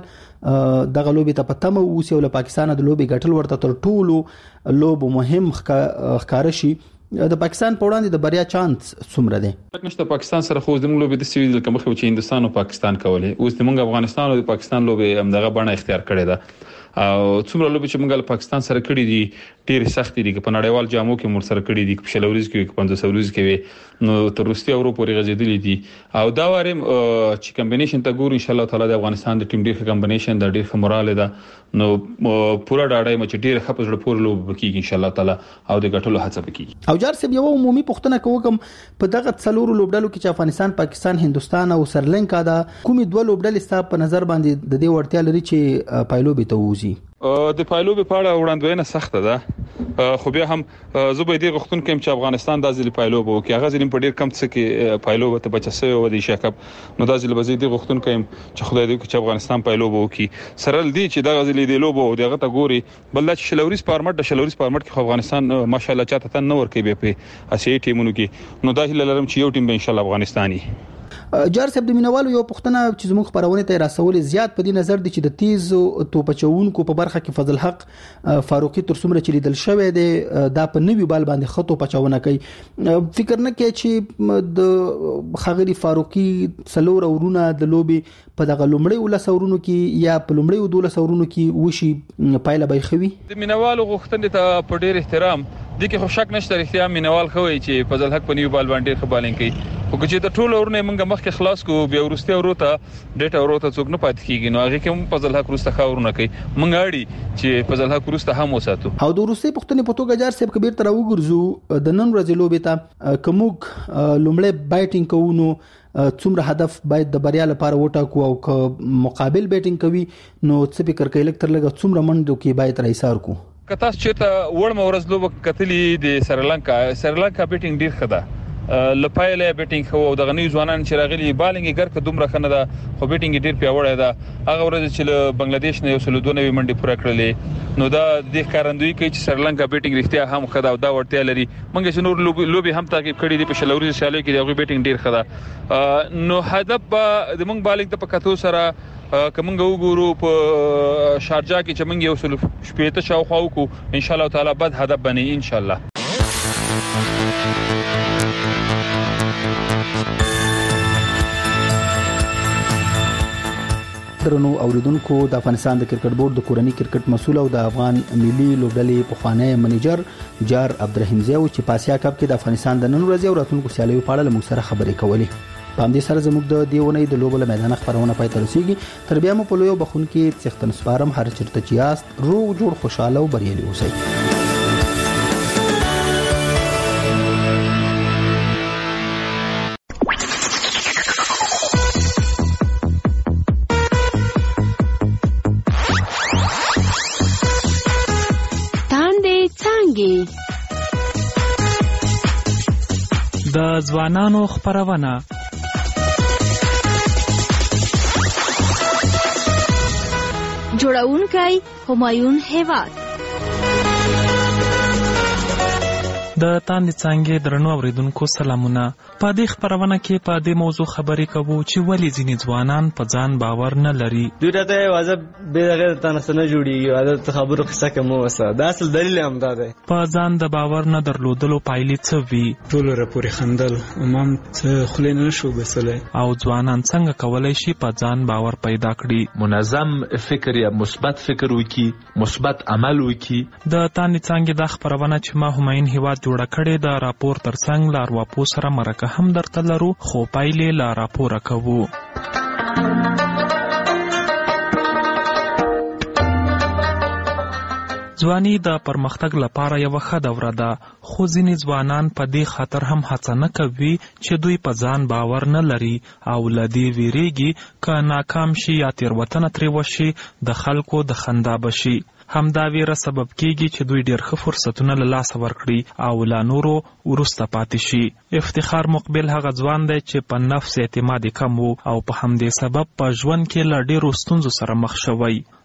دغه لوبي ته پتمه اوسي او له پاکستان د لوبي ګټل ورته تر ټولو لوب مهم ښکار شي د پاکستان په وړاندې د بریا چانس څومره دی؟ نشته پاکستان سره خو زموږ لوبي د سوي د کومه چې هندستان او پاکستان کولې اوس زموږ افغانستان او د پاکستان لوبي هم دغه بڼه اختیار کړې ده او څومره لوبي چې موږ له پاکستان سره کړې دي ډېر سخت دي په نړیوال جامو کې مور سره کړې دي په شلوريز کې پنځه سوريز کې نو تر روسي او پورې غځېدلې دي او دا واره چې کمبینیشن ته ګور ان شاء الله تعالی د افغانستان د ټیم ډېر کمبینیشن د ډېر مورال ده نو پورا ډاډه مچ ډېر خپل جوړ پور لوب کیږي ان شاء الله تعالی او د ګټلو هڅه وکړي. او جار سب یو عمومي پښتنه کوم په دغه څلورو لوبډلو کې چې افغانستان، پاکستان، هندستان او سریلانکا دا کومې دوه لوبډلې ستاسو په نظر باندې د دې وړتیا لري چې پایلوبي ته وځي؟ د پایلوبي په اړه وړاندوینه سخته ده خو بیا هم زه به دې غوښتون کوم چې افغانستان د ځل پایلوب وکړي هغه ځل په ډیر کم څه کې پایلوب ته بچسه و دي شکب نو د ځل به دې غوښتون کوم چې خدای دې چې افغانستان پایلوب وکړي سره دې چې د ځل دې لوب او دغه ته ګوري بل چې شلوريس فارمټ د شلوريس فارمټ کې افغانستان ماشاءالله چاته تن نور کوي په اسیا ټیمونو کې نو دا هیله لرم چې یو ټیم به ان شاء الله افغانستاني. جار صاحب د مینوالو یو پښتنه چې زموږ خبرونه ته راسول زیات په دې نظر دي چې د تیز توپچونکو په برخه کې فضل حق فاروقي تر څومره چې لیدل شوی دی دا په نوی بال باندې خطو پچاونه کوي فکر نه کوي چې د خغری فاروقي څلور اورونه د لوبي په دغه لومړی ول سورونو کې یا په لومړی ودول سورونو کې وشي پایله به خوي د مینوالو غوښتنې ته په ډیر احترام د کې خو شک نشته رښتیا مینوال خوي چې فضل حق په نیو بال باندې خبالین کوي خو چې د ټولو ورنه موږ مخکې خلاص کو بیا ورسته وروته ډیټا وروته څوک نه پات کیږي نو هغه کې فضل حق ورسته خاورونه کوي موږ اړي چې فضل حق ورسته هم وساتو. او د روسي پښتنې په توګه جار صاحب کبیر تر وګرځو د نن ورځې لوبې ته کومک لومړی بایټینګ کوونو څومره هدف باید د بریا لپاره وټاکو او مقابل بیټینګ کوي نو څه فکر کوي لکه تر لګه څومره منډو کې باید رئیسار کو کته چې ته وړ مورز لوب کتلې د سریلانکا سریلانکا بیټینګ ډیر خده لپایله بیټینګ خو د غنی ځوانان چې راغلي بالینګ ګر ک دومره خنه ده خو بیټینګ ډیر پیاوړی ده هغه ورځ چې بنگلاديش نه یو سل دوه نوي منډي پوره کړلې نو دا د ښکارندوی کوي چې سریلانکا بیټینګ رښتیا هم خده او دا ورته لري منګه چې نور لوبي هم تعقیب کړي دي په شلوري سالي کې دغه بیټینګ ډیر خده نو هدف د موږ بالینګ ته پکاتو سره کومنګ وګورو په شارجا کې چې موږ یو سل شپېته شاوخوا وکړو ان شاء الله تعالی بعد هدف بني ان شاء الله. درنو اوریدونکو د افغانستان د کرکټ بورډ د کورنۍ کرکټ مسول او د افغان ملي لوبډلې پخوانی منیجر جار عبدالرحیم زیو چې پاسیا کپ کې د افغانستان د نن ورځې او راتلونکو سیالیو په اړه موږ سره خبرې کولې په همدې سره زموږ د دیونې د لوبو له میدان خبرونه پای ته رسیدي تر بیا مو په لویو بخون کې څښتن سپارم هر چیرته چې یاست روغ جوړ خوشاله او بریالي اوسئ. د ځوانانو خبرونه جوړونکی همایون هیواد د تاندې څنګه درنو اوریدونکو سلامونه په دې خبرونه کې په دې موضوع خبرې کوو چې ولې ځینې ځوانان په ځان باور نه لري دوی راته واځه به دغه تاسو نه جوړیږي عادت خبرو قصه کوم وسه دا اصل دلیل هم دا دی په ځان د باور نه درلودلو پایلې څه وي ټول راپورې خندل امام څه خلې نه شو بسله او ځوانان څنګه کولای شي په ځان باور پیدا کړي منظم فکر یا مثبت فکر وکړي مثبت عمل وکړي د تاندې څنګه د خبرونه چې ما همایون هیواد جوړ کړی د راپور ترڅنګ لار واپو سره مرکه هم درته لرو خو پایلې لا راپور کوو. ځواني د پرمختګ لپاره یو ښه دوره ده خو ځینې ځوانان په دې خاطر هم هڅه نه کوي چې دوی په ځان باور نه لري او له دې ویریږي که ناکام شي یا تېروتنه ترې وشي د خلکو د خندا بشي همدا ویره سبب کیږي چې دوی ډېر ښه فرصتونه له لاسه ورکړي او لا نورو وروسته پاتې شي. افتخار مقبل هغه ځوان دی چې په نفس اعتماد کم و او په همدې سبب په ژوند کې له ډېرو ستونزو سره مخ شوی.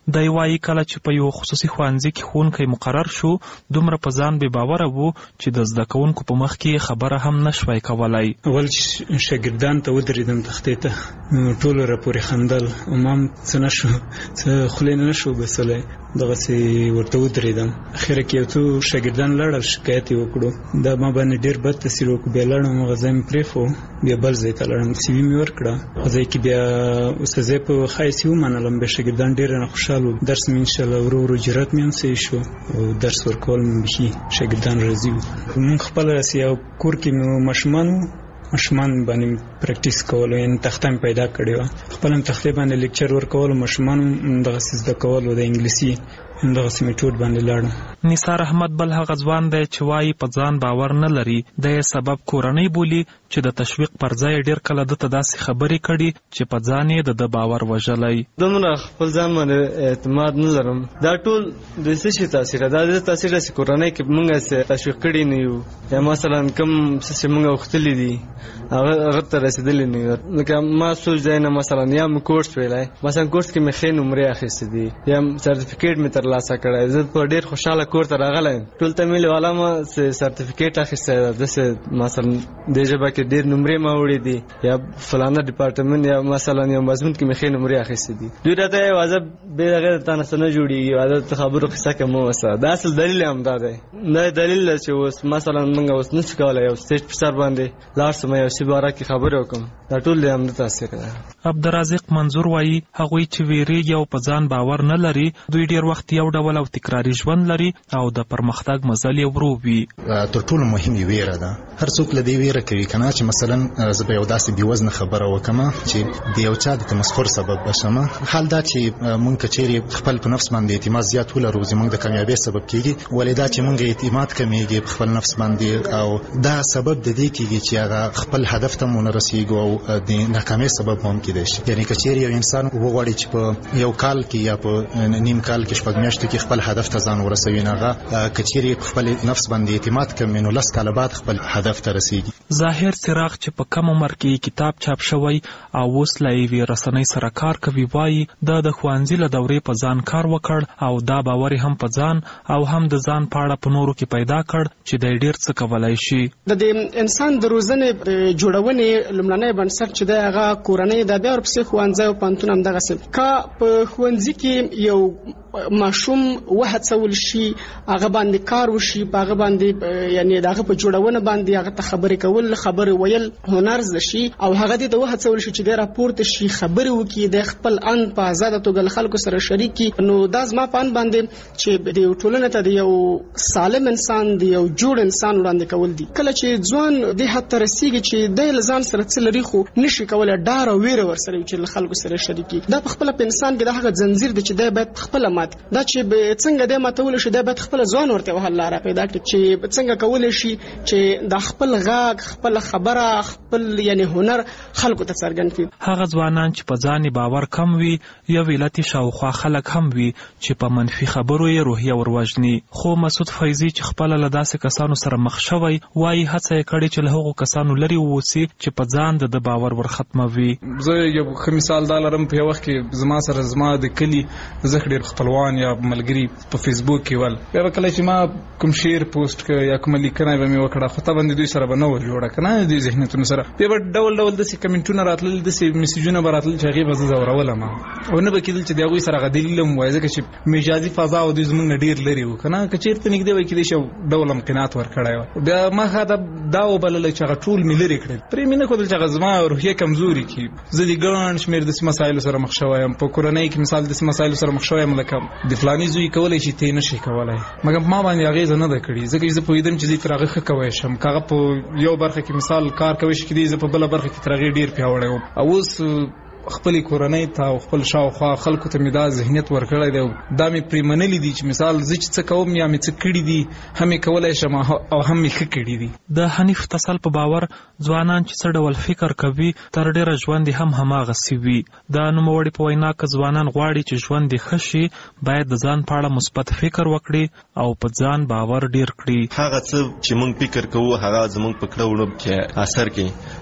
د وایي کله چې په یو خصوصي ښوونځي کې ښوونکی مقرر شو دومره په ځان بې باوره وو چې د زده کوونکو په مخ کې خبره هم نشوای کولای. اول شاګردان ته ودرېدم تختې ته ټولو راپورې خندل ما هم څه نشو څه خولې نه نشو بسلی دغسې ورته ودرېدم. اخره کې یو څو شاګردان لاړل شکایت یې وکړو دا ما باندې ډېر بد تاثیر وکړو. بیا لاړم هغه ځای مې پرېښو بیا بل ځای ته لاړم سی وي مې ورکړه هغه ځای کې بیا استاذۍ په ښایست یې ومنلم. بیا شاګردان ډېر رانه خوشحال وو. درس مې انشاءالله ورو ورو جرات مې هم صحیح شو او درس ورکول مې بیخي شاګردان راضي وو. مونږ خپله راسې یو کور کې مو ماشومان وو ماشومان باندې پریکټیس کولو یعنې تخته مې پیدا کړې وه خپله هم تختې باندې لیکچر ورکولو ماشومان هم دغسې زده کولو د انګلیسي همدغسې میټود باندې لاړم. نثار احمد بل هغه ځوان دی چې وایي په ځان باور نه لري. د یې سبب کورنۍ بولي چې د تشویق پر ځای ډېر کله ده ته داسې خبرې کړي چې په ځان یې د ده باور وژلی. دومره خپل ځان باندې اعتماد نه لرم. دا ټول د څه شي تاثیر ده؟ دا د تاثیر ده چې کورنۍ کې موږ تشویق کړي نه یو یا مثلا کوم څه چې موږ غوښتلي دي هغه هغه ته رسېدلي نه یو. لکه ما سوچ دی نه مثلا یا مې کورس ویلی مثلا کورس کې مې ښې نمرې اخیستې دي یا سرټیفیکیټ مې ترلاسه کړی زه په ډېر خوشحاله کور ته راغلی یم. ټول ته مې والا ما سرټیفیکیټ اخیستی ده داسې مثلا دې ژبه کې ډېر نمرې ما وړي دي یا فلانه ډپارټمنټ یا مثلا یو مضمون کې مې ښې نمرې اخیستې دي. دوی راته یې واضح بې هغې د تا نه څه نه جوړېږي واضح د خبرو قصه کې مه اوسه. دا اصل دلیل هم دا دی دا دلیل ده چې اوس مثلا موږ اوس نشو کولی یو سټیج په سر باندې لاړ شم یو شي باره کې خبرې وکړم دا ټول د همده تاثیر ده. عبدالرازق منظور وایي هغوی چې ویریږي او په ځان باور نه لري دوی ډېر وخت یو ډول او تکراري ژوند لري او د پرمختګ مزل یې ورو وي. تر ټولو مهمه ویره ده. هر څوک له دې ویره کوي کنه چې مثلا زه به یو داسې بې وزنه خبره وکړم چې د یو چا د تمسخر سبب بشم. حال دا چې مونږ کچېرې خپل په نفس باندې اعتماد زیات ولرو زموږ د کامیابۍ سبب کیږي ولې دا چې مونږ اعتماد کمیږي په خپل نفس باندې او دا سبب د دې کیږي چې هغه خپل هدف ته مونږ رسیږو او د ناکامۍ سبب هم کېدای شي. یعنی کچېرې یو انسان وغواړي چې په یو کال کې یا په نیم کال کې شپږ میاشتو کې خپل هدف ته ځان ورسوي نه هغه کچېرې خپل نفس باندې اعتماد کوي نو لس کاله بعد خپل هدف ته رسیږي. ظاهر څراغ چې په کم عمر کې کتاب چاپ شوی او اوس له یوې رسنۍ سره کار کوي وایي دا د ښوونځي له دورې په ځان کار وکړ او دا باور هم په ځان او هم د ځان په اړه په نورو کې پیدا کړ چې دی ډېر څه کولی شي. د دې انسان د روزنې جوړونې لومړنی بنسټ چې دی هغه کورنۍ ده بیا ورپسې ښوونځی او پوهنتون همدغسې. که په ښوونځي کې یو ماشوم وهڅول شي هغه باندې کار وشي په هغه باندې یعنی دغه په جوړونه باندې هغه ته خبرې کول خبرې ویل هنر زده شي او هغه دې د وهڅول شي چې د راپورته شي خبرې وکړي د خپل ان په آزاده توګه خلکو سره شریک کړي نو دا زما په ان باندې چې د ټولنې ته د یو سالم انسان د یو جوړ انسان وړاندې کول دي. کله چې ځوان د حد ته رسیږي چې د ځان سره څه لري خو نشي کولای ډار او ویره ورسره چې خلکو سره شریک کړي دا په خپل په انسان کې د هغه زنجیر دی چې د باید خپل دا چې څنګه د ماتول شي د باید خپل ځوان ورته وهل لاره پیدا کړي چې څنګه کولای شي چې د خپل غاګ خپل خبره خپل یعنی هنر خلکو ته څرګند کړي. هغه ځوانان چې په ځان باور کم وي یو ویلتي شاوخوا خلک هم وي چې په منفي خبرو یې روحیه وروژني. خو مسعود فیضي چې خپل له داسې کسانو سره مخ شوی وایي هڅه یې کړې چې له هغو کسانو لرې ووسي چې په ځان د باور ورختموي. زه یو ښه مثال دا لرم په یو وخت کې زما سره زما د کلي زه ډېر خپلوان یا ملګري په فیسبوک کې ول بیا به کله چې ما کوم شعر پوسټ کړ یا کومه لیکنه به مې وکړه خو ته باندې دوی سره به نه وه جوړه که نه دوی ذهنیتونو سره بیا به ډول ډول داسې کمنټونه راتلل داسې میسیجونه به راتلل چې هغې به زه ځورولم او نه به کېدل چې د هغوی سره هغه دلیل هم وایي ځکه چې مجازي فضا او دوی زموږ نه ډېر لرې وو که نه که چېرته نږدې وای کېدای شي یو ډول هم قناعت ورکړی وه. بیا ما ښه دا وبلله چې هغه ټول مې لرې کړل پرې مې نه ښودل چې هغه زما روحیه کمزوري کړي. زه د ګڼ شمېر داسې مسایلو سره مخ شوی یم په کورنۍ کې مثال داسې مسایلو سره مخ شوی یم لکه د فلاني زوی کولی شي ته یې نشي کولی مګر ما باندې اغېزه نه ده کړې ځکه چې زه پوهېدم چې زه تر هغه ښه کوی شم که هغه په یو برخه کې مثال کار کوی شي کېدای زه په بله برخه کې تر هغې ډېر پیاوړی وم او اوس خپلې کورنۍ ته او خپل شاوخوا خلکو ته مې دا ذهنیت ورکړی دی دا مې پرې منلي دي چې مثال زه چې څه کوم یا مې څه کړي دي هم یې کولی شم او هم مې ښه کړي دي. د حنیف تسل په باور ځوانان چې څه ډول فکر کوي تر ډېره ژوند یې هم هماغسې وي. د نوموړي په وینا که ځوانان غواړي چې ژوند یې ښه شي باید د ځان په اړه مثبت فکر وکړي او په ځان باور ډېر کړي. هغه څه چې موږ فکر کوو هغه زموږ په کړه وړه کې اثر کوي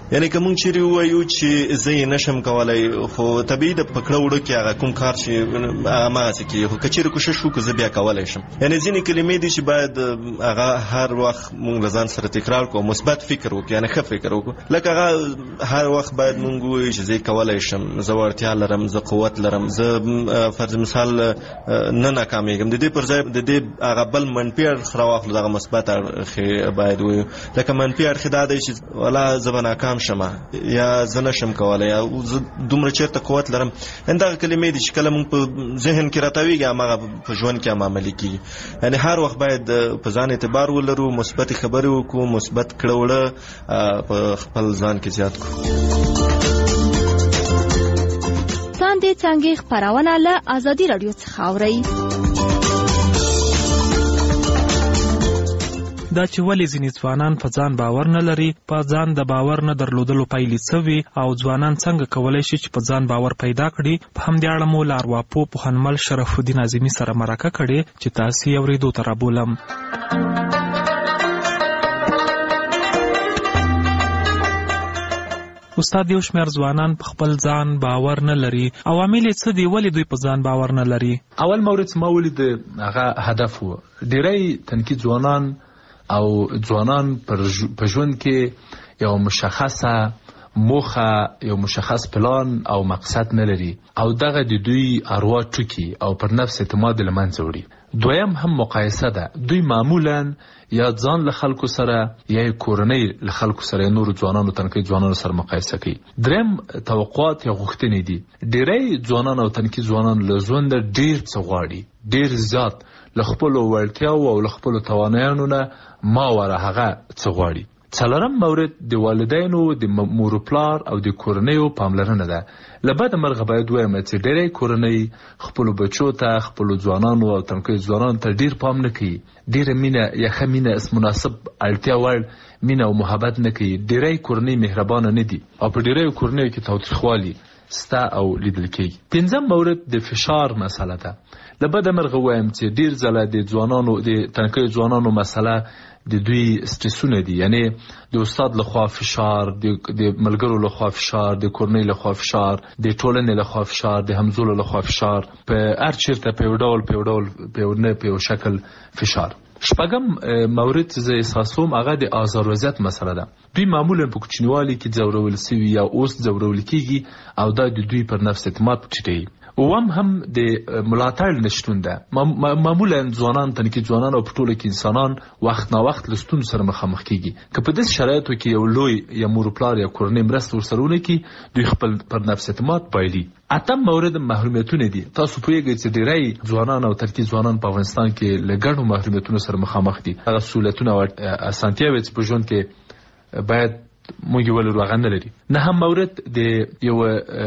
یعنی کوم چې وایو چې زه نشم کولای خو طبيعي د پکړه وړو کې هغه کوم کار چې هغه ما چې خو کچېر کوشش وکړو زه بیا کولای شم. یعنی ځینې کلمې دي چې باید هغه هر وخت مونږ لزان سره تکرار کوو، مثبت فکر وکړو، یعنی ښه فکر وکړو. لکه هغه هر وخت باید مونږ وایو چې زه کولای شم، زه وړتیا لرم، زه قوت لرم، زه فرض مثال نه ناکامېږم. د دې پر ځای د دې هغه بل منفي اړخ راواخلو، دغه مثبت اړخ باید وایو. لکه منفي اړخ دا دی چې ولا زه به ناکام شم یا زه نشم کولای یا زه دومره چېرته قوت لرم. دغه کلمې دي چې کله مونږ په ذهن کې راټاوېږي هماغه په ژوند کې هم عملي کېږي. یعنې هر وخت باید په ځان اعتبار ولرو، مثبتې خبرې وکړو، مثبت کړه وړه په خپل ځان کې زیات کړو. څاندې څانګې خپرونه له ازادي راډیو څخه اورئ. دا چې ولې ځینې ځوانان په ځان باور نه لري، په ځان د باور نه درلودلو پایلې څه وي او ځوانان څنګه کولی شي چې په ځان باور پیدا کړي، په همدې اړه مو له ارواپوه پوهنمل شرف الدین اعظمي سره مرکه کړې چې تاسې یې اورېدو ته رابولم. استاد، یو شمېر ځوانان په خپل ځان باور نه لري، عوامل یې څه دي؟ ولې دوی په ځان باور نه لري؟ اول مورد ما ولید هغه هدف و. ډېری تنکي ځوانان او ځوانان په ژوند کې یو مشخصه موخه، یو مشخص پلان او مقصد نه لري او دغه د دوی اروا ټوکی او پر نفس اعتماد له منځه وړي. دویم هم مقایسه ده. دوی معمولا یا ځان له خلکو سره یا کورنۍ له خلکو سره، نور ځوانانو تنکي ځوانانو سره مقایسه کوي. دریم توقعات یا غوښتنې دي. ډېری ځوانان او تنکي ځوانان له ژوند ډېر څه غواړي، ډېر زیات، له خپلو وړتیاو او له خپلو توانایانو نه ماوره هغه څه غواړي. څلورم مورد د والدینو، د مور و پلار او د کورنیو پاملرنه ده. له بده مرغه باید ووایم چې ډېری کورنۍ خپلو بچو ته، خپلو ځوانانو او تنکیو ځوانانو ته ډېر پام نه کوي، ډېره مینه یا ښه مینه مناسب اړتیا وړ مینه او محبت نه کوي. ډېری کورنۍ مهربانه نه دي او په ډېریو کورنیو کې تاوتریخوالي سته او لیدل کېږي. پنځم مورد د فشار مسله ده. له بده مرغه وایم چې ډېر ځله د ځوانانو د تنکیو ځوانانو مسله د دوی سټرسونه دي. یعنی د استاد لخوا فشار، د ملګرو لخوا فشار، د کورنۍ لخوا فشار، د ټولنې لخوا فشار، د همزولو لخوا فشار، په هر چیرته په یو ډول په یو ډول په یو نه په یو شکل فشار. شپږم مورد چې زه احساسوم هغه د آزار وضعیت مسله ده. دوی معمولا په کوچنیوالي کې ځورول سوي یا اوس ځورول کېږي او دا د دوی پر نفس اعتماد ټیټوي. اوم هم د ملاتړ نشتون ده. معمولا ځوانان، تنکي ځوانان او په ټوله کې انسانان وخت نا وخت له ستونزو سره مخامخ کېږي. که په داسې شرایطو کې یو لوی یا مور پلار یا کورنۍ مرسته ورسره ونه کړي، دوی خپل پر نفس اعتماد بایلي. اتم مورد محرومیتونه دي. تاسو پوهیږئ چې ډېری ځوانان او ترکي ځوانان په افغانستان کې له ګڼو محرومیتونو سره مخامخ دي. هغه سهولتونه او اسانتیاوې چې په ژوند کې باید موږ یې ولرو هغه نه لري. نهم مورد د یو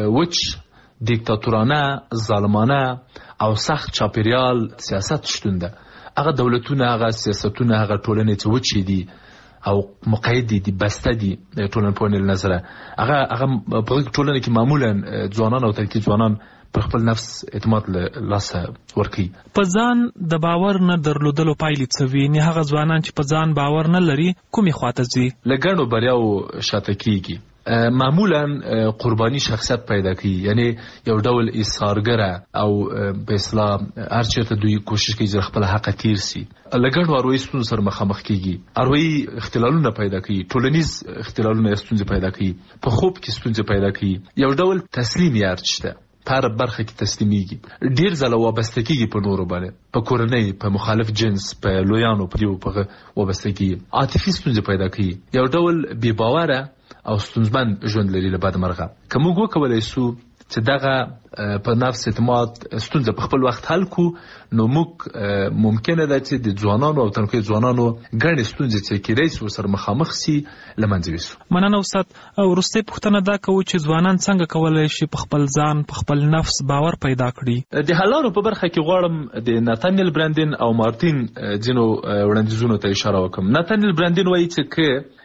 وچ دیکتاتورانه، ظالمانه او سخت چاپیریال سیاست شتون ده. هغه دولتونه، هغه سیاستونه، هغه ټولنې چې وچې دي او مقید دي، بسته دي ټولنپوهنې له نظره، هغه هغه په ټولنه کې معمولا ځوانان او ترکي ځوانان پر خپل نفس اعتماد له لاسه ورکوي. په ځان د باور نه درلودلو پایلې څه وي؟ نه هغه ځوانان چې په ځان باور نه لري کومې خواته ځي؟ له ګڼو بریاو شاته کېږي. معمولا قربانی شخصیت پیدا کوي، یعنی یو ډول ایثارګره او په اصطلاح هر چېرته دوی کوشش کوي چې خپل حق تیر سي. له ګڼو اروايي ستونزو سره مخامخ کیږي، اروايي اختلالونه پیدا کوي، ټولنیز اختلالونه ستونزې پیدا کوي، په خوب کې ستونزې پیدا کوي. یو ډول تسلیم یار شته، په هر برخه کې تسلیمیږي، ډیر ځله وابسته کیږي په نورو باندې، په کورنۍ، په مخالف جنس، په لویانو په دیو په وابسته کیږي، عاطفي ستونزې پیدا کوي، یو ډول بې باوره او ستونزمن ژوند لري. له بده مرغه که موږ وکولی سو چې دغه په نفس اعتماد ستونزه په خپل وخت حل کو، نو موږ ممکنه ده چې د ځوانانو او تنکي ځوانانو ګڼې ستونزې چې کېدای شي ورسره مخامخ سي له منځه یوسو. مننه استاد. وروستۍ پوښتنه دا کوو چې ځوانان څنګه کولی شي په خپل ځان، په خپل نفس باور پیدا کړي؟ د حل لارو په برخه کې غواړم د ناتانیل برانډین او مارتین ځینو وړاندیزونو ته اشاره وکړم. ناتانیل برانډین وایي چې که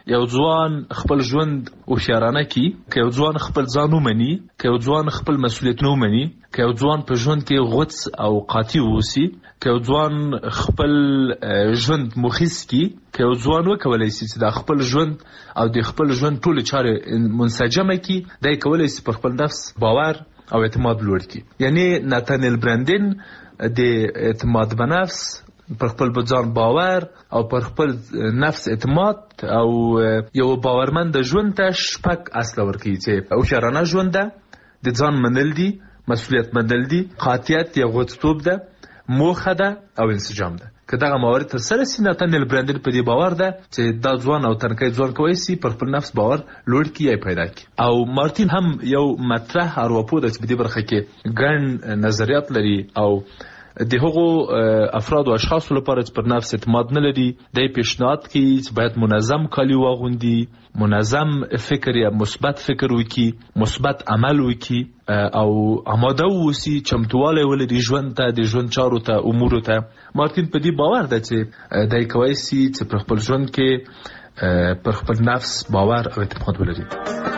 یو ځوان خپل ژوند او شارانه کی که یو ځوان خپل ځان ومني که یو ځوان خپل مسؤلیتونه ومني که یو ځوان په ژوند کې غوڅ او قاطع اوسي که یو ځوان خپل ژوند مخیس کی که یو ځوان وکولای شي چې د خپل ژوند او د خپل ژوند ټول چارې منسجمه کی دای کولای شي پر خپل نفس باور او اعتماد لوړ کی. یعنی ناتانیل برندن د اعتماد په نفس پر خپل ځان باور او پر خپل نفس اعتماد او یو باورمند ژوند ته شپږ اصل ورکړي چې او شرانه ژوند ده، د ځان منل دي، مسؤلیت منل دي، قاطعیت یا غوڅتوب ده، موخه ده او انسجام ده. که دغه موارد تر سره سي ناتانیل برندن په دې باور ده چې دا ځوان او تنکي ځوان کوي سي پر خپل نفس باور لوړ کی یا پیدا کی. او مارتین هم یو مطرح ارواپو د دې برخه کې ګڼ نظریات لري او د هغو افراد او اشخاص لپاره چې پر نفس اعتماد نه لري د پیشنهاد کوي چې باید منظم کالي واغوندي، منظم فکر یا مثبت فکر وکړي، مثبت عمل وکړي او آماده اوسي چمتواله ولري ژوند ته، د ژوند چارو ته، امور ته. مارتین په دې باور ده چې دای کوي چې پر خپل ژوند کې پر خپل نفس باور او اعتماد ولري.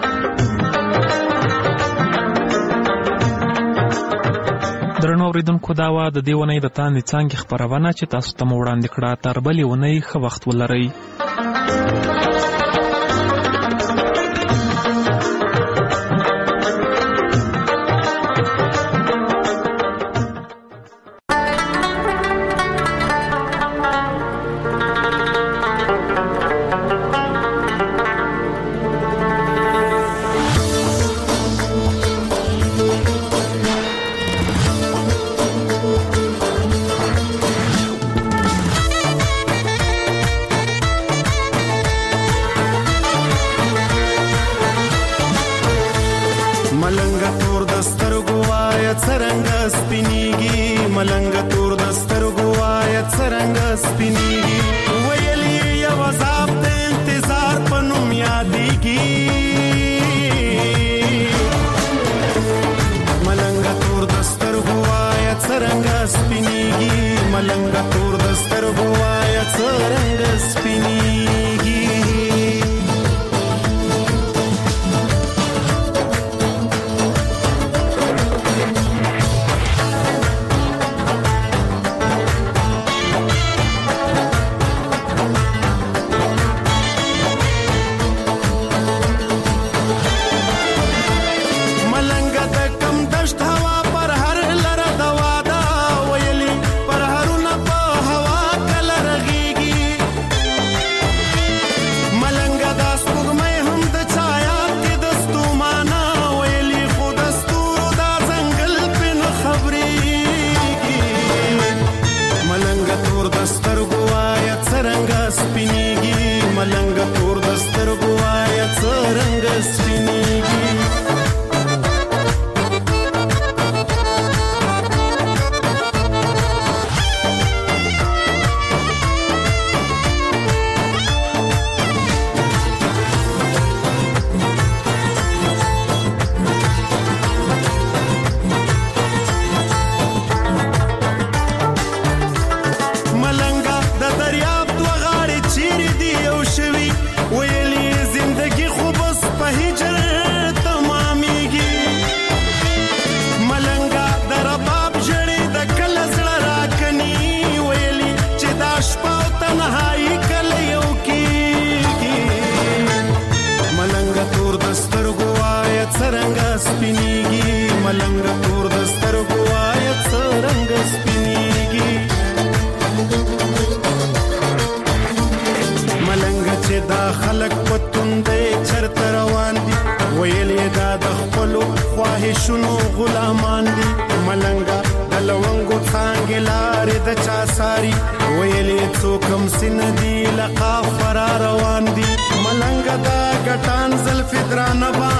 درنو اوریدونکو، دا وا د دې ونې د تاندې څانګې خپرونه چې تاسو ته مو وړاندې کړه. تر بلې ونې ښه وخت ولرئ.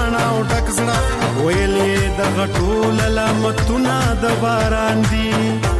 ویلې د غټول لمتونه د باران دي.